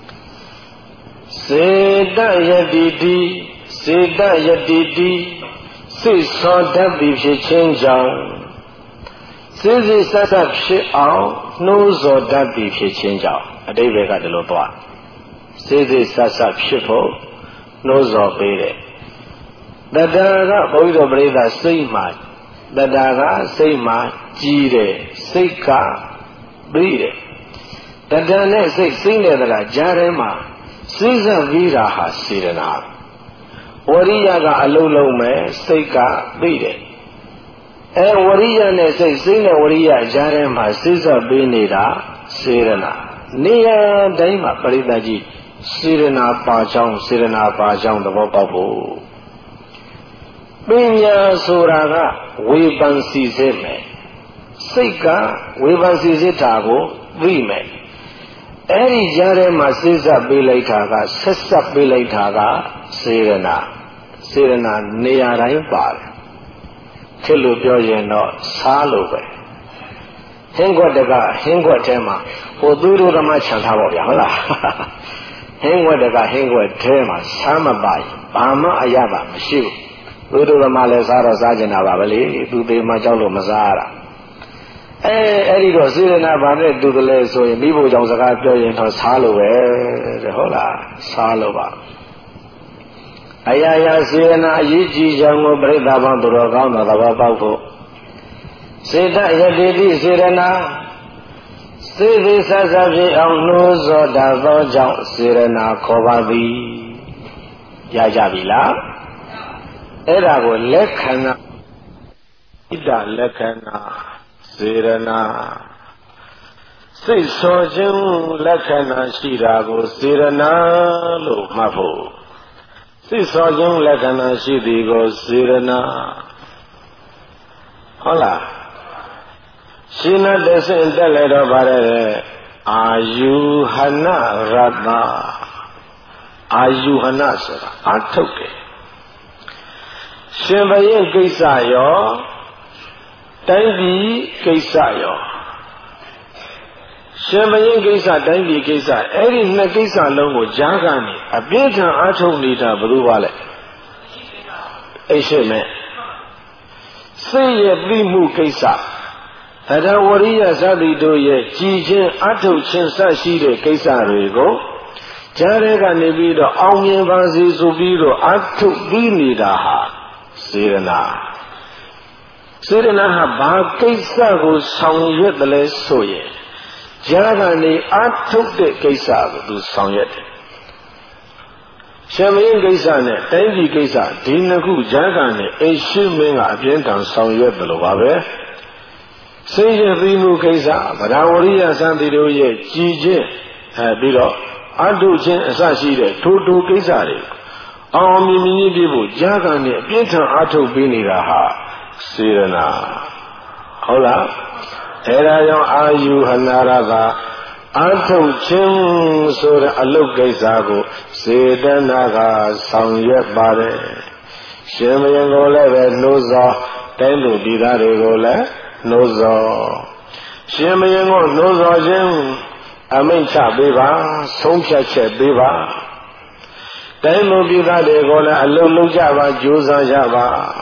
စေတယတိတိစေတယတိတိစိတ်ဆောတတ်ပြီးဖြစ်ခြင်းကြောင့်စိတ်စိတ်ဆက်ဆက်ဖြစ်အောင်နှိုးဆော်တတ်ပြီးဖြစ်ခြင်းကြောင့်အတိပ္ပယ်ကဒီလိုသွားစိတ်စိတ်ဆက်ဆက်ဖြစ်ဖို့နှိုးဆော်ပေးတယ်တတ္တာကဘုရားပရိသတ်စိတ်မှာတတ္တာကစိတ်မှာကြီးတယ်စိတ်ကပြီးတယ်တတ္တာနဲ့စိတ်စိတ်နဲ့တလားကြားထဲမှာစိတ်ဆက်ပြီးတာဟာစေတနာဝရိယကအလုံးလုံးမဲ့စိတ်ကပြီးတယ်အဲဝရိယနဲ့စိတ်စိတ်နဲ့ဝရိယကြားထဲမှာစိတ်ဆက်ပြီးနေတာစေတနာနေရာတိုင်းမှာပရိသတ်ကြီးစေတနာပါချောင်းစေတနာပါချောင်းသဘောပေါက်ဖို့ပညာဆိုတာကဝေဖန်စီစစ်မယ်စိတ်ကဝေဖန်စီစစ်တာကိုသိမယ်အဲ့ဒီကြားထဲမှာစိတ်ဆက်ပေးလိုက်တာကဆက်ဆက်ပေးလိုက်တာကစေရနာစေရနာနေရာတိုင်းပါတယ်ခေတ်လို့ပြောရင်တော့စားလို့ပဲဟင်းခွက်တကဟင်းခွက်ထဲမှာဟိုသူတို့ဓမ္မခြံထားပါဗျာဟုတ်လားဟင်းခွက်တကဟင်းခွက်ထဲမှာစားမပါရင်ဘာမှအရပါမရှိဘူးသူတို့ဓမ္မလည်းစားတော့စားကျင်တာပါပဲလေသူသေးမှကြောက်လို့မစားရတာအဲအဲ့ဒီတော့စေရနာဘာနဲ့တူတယ်လဲဆိုရင်မိဖို့ကြောင့်စကားပြောရင်တော့စားလို့ပဲတဲ့ဟုတ်လားစားလို့ပါအရာရာစေရနာအရေးကြီးကြောင်းကိုပြိဿဘောင်းသူတော်ကောင်းတော်သဘောပေါက်ဖို့စေတယတိတိစေရနာစေတိဆဆဖြစ်အောင်နှိုးဆော်တတ်သောကြောင့်စေရနာခေါ်ပါသည်ရကြပြီလားအဲ့ဒါကိုလက္ခဏာဣဒလက္ခဏာစေရနာစိတ်ဆောခြင်းလက္ခဏာရှိတာကိုစေရနာလို့မှတ်ဖို့စိတ်ဆောခြင်းလက္ခဏာရှိသည်ကိုစေရနာဟုတ်လားရှင်နာတဆင့်တက်လည်းတော့ပါတယ်အာယုဟနရတအာယုဟနဆိုတာအထုတ်တယ်ရှင်ဘရင်ကိစ္စရောတိုင်းပြည်ကိစ္စရောရှင်ဘရင်ကိစ္စတိုင်းပြည်ကိစ္စအဲ့ဒီနှစ်ကိစ္စလုံးကိုကြားကနေအပြည့်ထန်အားထုတ်နေတာဘယ်လိုပါလဲအိရှိမဲ့စိတ်ရဲ့ပြီးမှုကိစ္စသဒ္ဒဝရိယသတိတို့ရဲ့ကြည်ချင်းအထုတ်ခြင်းစရှိတဲ့ကိစ္စတွေကိုကြားထဲကနေပြီးတော့အောင်မြင်ပါစေဆိုပြီးတော့အထုတ်ပြီးနေတာဟာစေရနာစေရနာဟာဘာကိစ္စကိုဆောင်ရွက်တယ်လဲဆိုရင်ကြားကနေအထုတ်တဲ့ကိစ္စကိုသူဆောင်ရွက်တယ်ရှင်မင်းကိစ္စနဲ့တိုင်းပြည်ကိစ္စဒီနှစ်ခုကြားကနေအိရှိမင်းကအပြင်းထန်ဆောင်ရွက်တယ်လို့ပါပဲစိတ်ရပြီးမှုကိစ္စဗဒဝရိယသံတိတို့ရဲ့ကြည်ချင်းအဲပြီးတော့အထုချင်းအစရှိတဲ့ထိုးထိုးကိစ္စတွေအောင်မြင်မြင်ပြဖို့ကြားကနေအပြင်းထန်အထုတ်ပေးနေတာဟာစေရနာဟုတ်လားအဲဒါကြောင့်အာယုဟနာရကအထုတ်ခြင်းဆိုတဲ့အလုပ်ကိစ္စကိုစေတနာကဆောင်ရွက်ပါတယ်ရှင်မင်းကိုလည်းပဲနှိုးဆော်တိုင်းလူပြည်သားတွေကိုလည်းနှိုးဆော်ရှင်မင်းကိုနှိုးဆော်ခြင်းအမိန့်ချပေးပါဆုံးဖြတ်ချက်ပေးပါတိုင်းလူပြည်သားတွေကိုလည်းအလုံးလုံးကြပါကြိုးစားကြပါ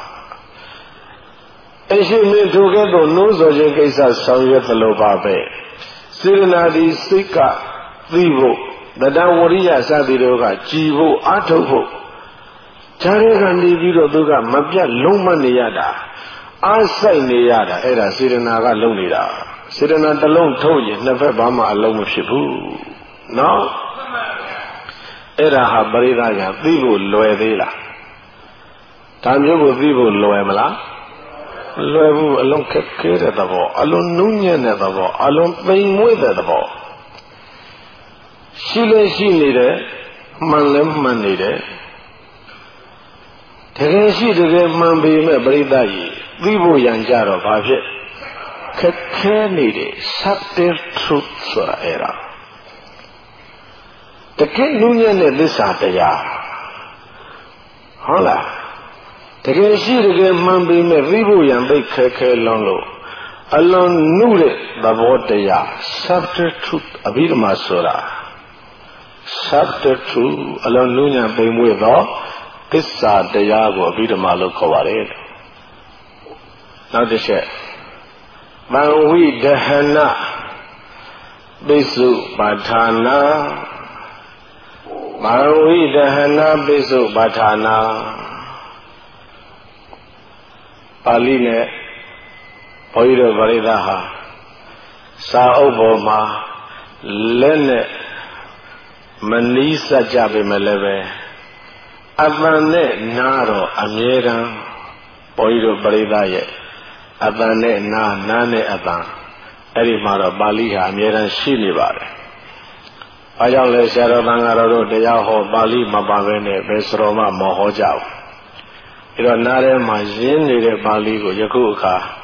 အရှိမင်းတို့ကဲ့သို့နှိုးဆော်ခြင်းကိစ္စဆောင်ရွက်သလိုပါပဲစေရနာဒီစိတ်ကသိဖို့တတဝရိယစသည်တို့ကကြည်ဖို့အထုတ်ဖို့ဂျာရဲကနေပြီးတော့သူကမပြတ်လုံးမနေရတာအားဆိုင်နေရတာအဲ့ဒါစေတနာကလုံနေတာစေတနာတစ်လုံးထုတ်ရင်နှစ်ဖက်ဘာမှအလုံးမဖြစ်ဘူးနော်အဲ့ဒါဟာပရိသတ်ကသိဖို့လွယ်သေးလားဒါမျိုးကိုသိဖို့လွယ်မလားလွယ်ဘူးအလုံးခက်ခဲတဲ့သဘောအလုံးနုညံ့တဲ့သဘောအလုံးပိန်မွေ့တဲ့သဘောရှိလည်းရှိနေတယ်မှန်လည်းမှန်နေတယ်တကယ်ရှိတကယ်မှန်ပေမဲ့ပရိသတ်ကြီးသိဖို့ရန်ကြတော့ဘာဖြစ်ခက်ခဲနေတယ် subtle truth ဆိုတာအဲ့ဒါတကယ်နုညံ့တဲ့သစ္စာတရားဟုတ်လားတကယ်ရှိတကယ်မှန်ပေမဲ့သိဖို့ရန်သိခက်ခဲလုံးလို့အလွန်နုတဲ့သဘောတရား subtle truth အဘိဓမ္မာဆိုတာ subtle truth အလွန်နုညံ့ပိန်မွေ့သောသစ္စာတရားကိုအဘိဓမ္မာလို့ခေါ်ပါတယ်နောက်တစ်ချက်မံဝိဒဟနပိစုပါဌာနာမံဝိဒဟနပိစုပါဌာနာပါဠိနဲ့ဘုန်းကြီးတို့ပရိသတ်ဟာစာအုပ်ပေါ်မှာလက်နဲ့မနီးစပ်ကြပေမဲ့လည်းပဲအတန်နဲ့နားတော့အမြဲတမ်းဘုန်းကြီးတို့ပရိသတ်ရဲ့အတန်နဲ့နားနားနဲ့အတန်အဲ့ဒီမှာတော့ပါဠိဟာအမြဲတမ်းရှိနေပါတယ်။အားကြောင့်လဲဆရာတော်သံဃာတော်တို့တရားဟောပါဠိမပါဘဲနဲ့ဘယ်စတော်မှမဟောကြဘူး။အဲ့တော့နားထဲမှာရင်းနေတဲ့ပါဠိကိုယခုအခါ